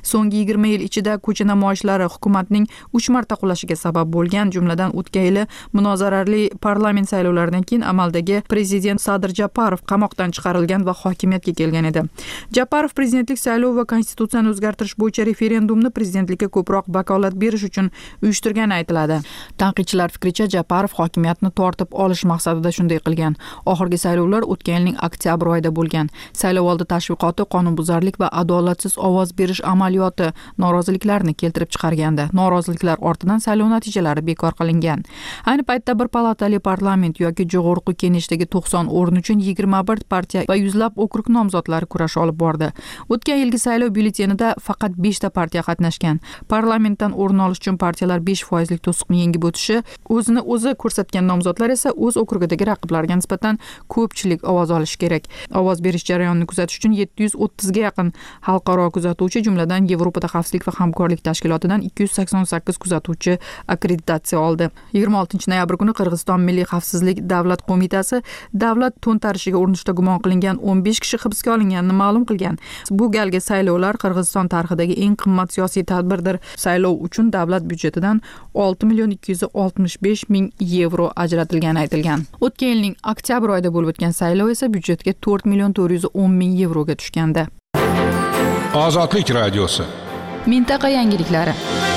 S6: yigirma yil ichida ko'cha namoyishlari hukumatning uch marta qulashiga sabab bo'lgan, jumladan o'tgan yili munozarali parlament saylovlaridan keyin amaldagi prezident Sadir Japarov qamoqdan chiqarilgan va hokimiyatga kelgan edi. Japarov prezidentlik saylovi va konstitutsiyani o'zgartirish bo'yicha referendumni prezidentlikka ko'proq vakolat berish uchun uyushtirgani aytiladi. Tanqidchilar fikricha, Japarov hokimiyatni tortib olish maqsadida shunday qilgan. Oxirgi saylovlar o'tgan yilning oktyabr oyida bo'lgan. Saylovoldi tashviqoti qonunbuzarlik va adolatsiz ovoz berish amaliyoti noroziliklarni keltirib chiqargandi. Noroziliklar ortidan saylov natijalari bekor qilingan. Ayni paytda bir palatali parlament yoki Jo'g'org'i Kengashdagi to'qson o'rin uchun yigirma bir partiya va yuzlab okrug nomzodlari kurash olib bordi. O'tgan yilgi saylov byulletenida faqat besh ta partiya qatnashgan. Parlamentdan o'rin olish uchun partiyalar besh foizlik to'siqni yengib o'tishi, o'zini o'zi ko'rsatgan nomzodlar esa o'z okrugidagi raqiblariga nisbatan ko'pchilik ovoz olishi kerak. Ovoz berish jarayonini kuzatish uchun yetti yuz o'ttizga yaqin xalqaro kuzatuvchi, jumladan Yevropada xavfsizlik va hamkorlik tashkilotidan ikki yuz sakson sakkiz kuzatuvchi akkreditatsiya oldi. yigirma oltinchi noyabr kuni Qirg'iziston Milliy xavfsizlik davlat qo'mitasi davlat to'ntarishiga urinishda gumon qilingan o'n besh kishi hibsga olinganini ma'lum qilgan. Bu galgi saylovlar Qirg'iziston tarixidagi eng qimmat siyosiy tadbirdir. Saylov uchun davlat byudjetidan olti million ikki yuz oltmish besh ming yevro ajratilgani aytilgan. O'tgan yilning oktyabr oyida bo'lib o'tgan saylov esa byudjetga to'rt million to'rt yuz o'n ming yevroga tushgandi.
S5: Ozodlik radiosi.
S6: Mintaqa yangiliklari.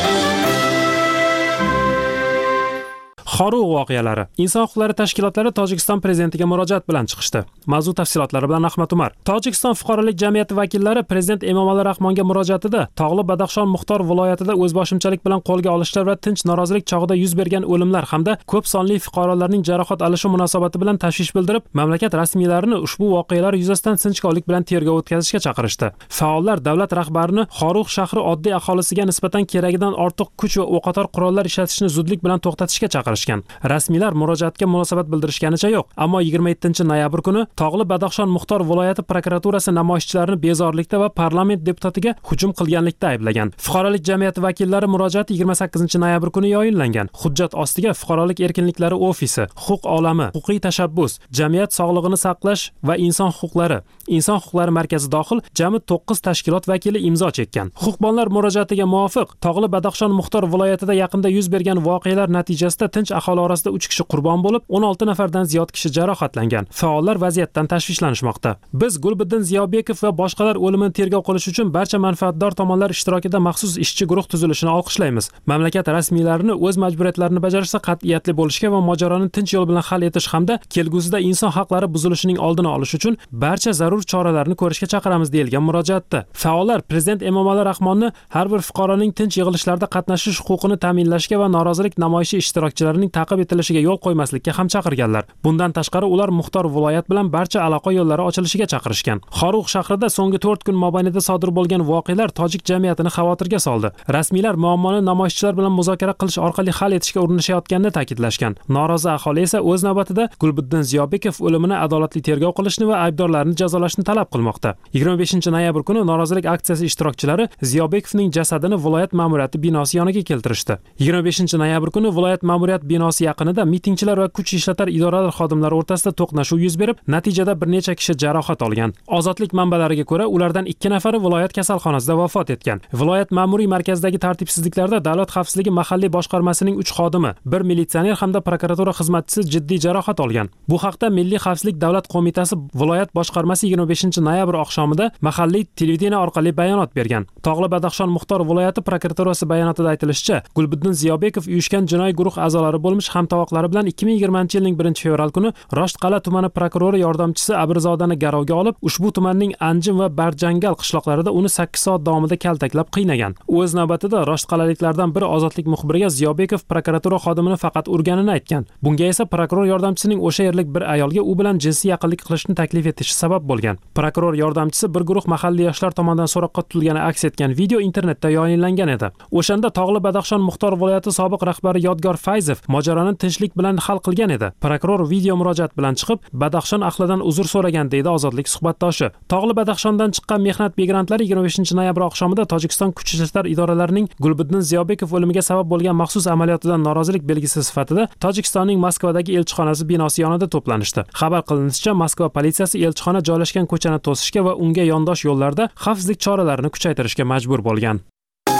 S11: Xoruq voqealari. Inson huquqlari tashkilotlari Tojikiston prezidentiga murojaat bilan chiqishdi. Mavzu tafsilotlari bilan Ahmad Umar. Tojikiston fuqarolik jamiyati vakillari prezident Emomali Rahmonga murojaatida Tog'li Badaxshon Muxtor viloyatida o'zboshimchalik bilan qo'lga olishlar va tinch norozilik chog'ida yuz bergan o'limlar hamda ko'p sonli fuqarolarning jarohat olishi munosabati bilan tashvish bildirib, mamlakat rasmiylarini ushbu voqealar yuzasidan sinchkovlik bilan tergov o'tkazishga chaqirishdi. Faollar davlat rahbarini Xoruq shahri oddiy aholisiga nisbatan keragidan ortiq kuch va o'qotar qurollar ishlatishni zudlik bilan to'xtatishga chaqirishgan. Rasmiylar murojaatga munosabat bildirishganicha yo'q, ammo yigirma yettinchi noyabr kuni Tog'li Badaxshon Muxtor viloyati prokuraturasi namoyishchilarni bezorlikda va parlament deputatiga hujum qilganlikda ayblagan. Fuqarolik jamiyati vakillari murojaati yigirma sakkizinchi noyabr kuni yoyinlangan. Hujjat ostiga Fuqarolik erkinliklari ofisi, Huquq olami, huquqiy tashabbus, jamiyat sog'lig'ini saqlash va inson huquqlari, Inson huquqlari markazi dohil jami to'qqiz tashkilot vakili imzo chekkan. Huquqbonlar murojaatiga muvofiq, Tog'li Badaxshon Muxtor viloyatida yaqinda yuz bergan voqealar natijasida tinch aholi orasida uch kishi qurbon bo'lib, o'n olti nafardan ziyod kishi jarohatlangan. Faollar vaziyatdan tashvishlanishmoqda. Biz Gulbiddin Ziyobekov va boshqalar o'limini tergov qilish uchun barcha manfaatdor tomonlar ishtirokida maxsus ishchi guruh tuzilishini olqishlaymiz. Mamlakat rasmiylarini o'z majburiyatlarini bajarishda qat'iyatli bo'lishga va mojaroni tinch yo'l bilan hal etish hamda kelgusida inson huquqlari buzilishining oldini olish uchun barcha zarur choralarni ko'rishga chaqiramiz deyilgan murojaatda. Faollar prezident Emomali Rahmonni har bir fuqaroning tinch yig'ilishlarda qatnashish huquqini ta'minlashga va norozilik namoyishi ishtirokchilarining ta'qib etilishiga yo'l qo'ymaslikka ham chaqirganlar. Bundan tashqari ular Muxtor viloyat bilan barcha aloqa yo'llari ochilishiga chaqirishgan. Xoruq shahrida so'nggi to'rt kun mobaynida sodir bo'lgan voqealar tojik jamiyatini xavotirga soldi. Rasmiylar muammoni namoyishchilar bilan muzokara qilish orqali hal etishga urinishayotganini ta'kidlashgan. Norozi aholi esa o'z navbatida Gulbiddin Ziyobekov o'limini adolatli tergov qilishni va aybdorlarni jazolashni talab qilmoqda. yigirma beshinchi noyabr kuni norozilik aksiyasi ishtirokchilari Ziyobekovning jasadini viloyat ma'muriyati binosi yoniga keltirishdi. yigirma beshinchi noyabr kuni viloyat ma'muriyat binosi yaqinida mitingchilar va kuch ishlatar idoralar xodimlari o'rtasida to'qnashuv yuz berib, natijada bir necha kishi jarohat olgan. Ozodlik manbalariga ko'ra, ulardan ikki nafari viloyat kasalxonasida vafot etgan. Viloyat ma'muriy markazidagi tartibsizliklarda davlat xavfsizligi mahalliy boshqarmasining uch xodimi, bir militsioner hamda prokuratura xizmatchisi jiddiy jarohat olgan. Bu haqda Milliy xavfsizlik davlat qo'mitasi viloyat boshqarmasi yigirma beshinchi noyabr oqshomida mahalliy televideniya orqali bayonot bergan. Tog'li Badaxshon Muxtor viloyati prokuraturasi bayonotida aytilishicha, Gulbiddin Ziyobekov uyushgan jinoiy guruh a'zolari bo'lmish hamtovoqlari bilan ikki ming yigirmanchi yilning birinchi fevral kuni Roshtqal'a tumani prokurori yordamchisi Abrizodani garovga olib, ushbu tumanning Anjim va Barjangal qishloqlarida uni sakkiz soat davomida kaltaklab qiynagan. O'z navbatida Roshtqal'aliklardan biri ozodlik muxbiriga Ziyobekov prokuratura xodimini faqat urganini aytgan. Bunga esa prokuror yordamchisining o'sha yerlik bir ayolga u bilan jinsiy yaqinlik qilishni taklif etishi sabab bo'lgan. Prokuror yordamchisi bir guruh mahalliy yoshlar tomonidan so'roqqa tutilgani aks etgan video internetda yoyinlangan edi. O'shanda Tog'li Badaxshon Muxtor viloyati sobiq rahbari Yodgor Fayzov mojaroni tinchlik bilan hal qilgan edi. Prokuror video murojaat bilan chiqib, Badaxshon ahlidan uzr so'ragan deydi ozodlik suhbatdoshi. Tog'li Badaxshondan chiqqan mehnat migrantlari yigirma beshinchi noyabr oqshomida Tojikiston kuch ishlatar idoralarining Gulbiddin Ziyobekov o'limiga sabab bo'lgan maxsus amaliyotidan norozilik belgisi sifatida Tojikistonning Moskvadagi elchixonasi binosi yonida to'planishdi. Xabar qilinishicha, Moskva politsiyasi elchixona joylashgan ko'chani to'sishga va unga yondosh yo'llarda xavfsizlik choralarini kuchaytirishga majbur bo'lgan.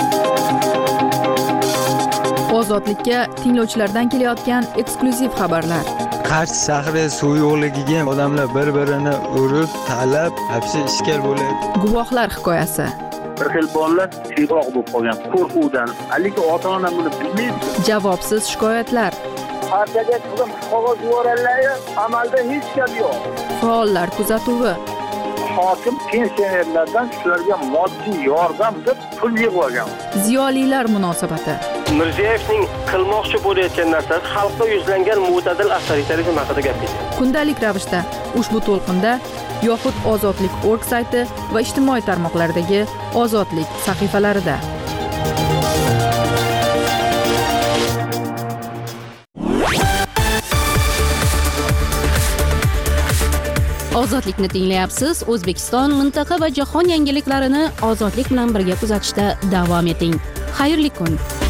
S6: ozodlikka tinglovchilardan kelayotgan eksklyuziv xabarlar.
S18: Qarshi shahri suv yo'qligiga odamlar bir-birini urib, talab, hapsi ishkal bo'ladi.
S6: Guvohlar hikoyasi.
S19: Bir xil bolalar siyroq bo'lib qolgan qo'rquvdan, lekin ota-ona buni bilmaydi.
S6: Javobsiz shikoyatlar.
S19: Partiyaga qizim qog'oz yuboradilar, amalda hech gap yo'q.
S6: Faollar kuzatuvi.
S19: Hokim pensionerlardan shularga moddiy yordam deb pul yig'ib olgan.
S6: Ziyolilar munosabati.
S20: Mirziyoyevning qilmoqchi bo'layotgan narsasi xalqqa yuzlangan mo'tadil avtoritarizm haqida gapirdi.
S6: Kundalik ravishda ushbu to'lqinda yoxud Ozodlik nokta org sayti va ijtimoiy tarmoqlardagi Ozodlik sahifalarida.
S1: Ozodlikni tinglayapsiz. O'zbekiston, mintaqa va jahon yangiliklarini ozodlik bilan birga kuzatishda davom eting. Xayrli kun.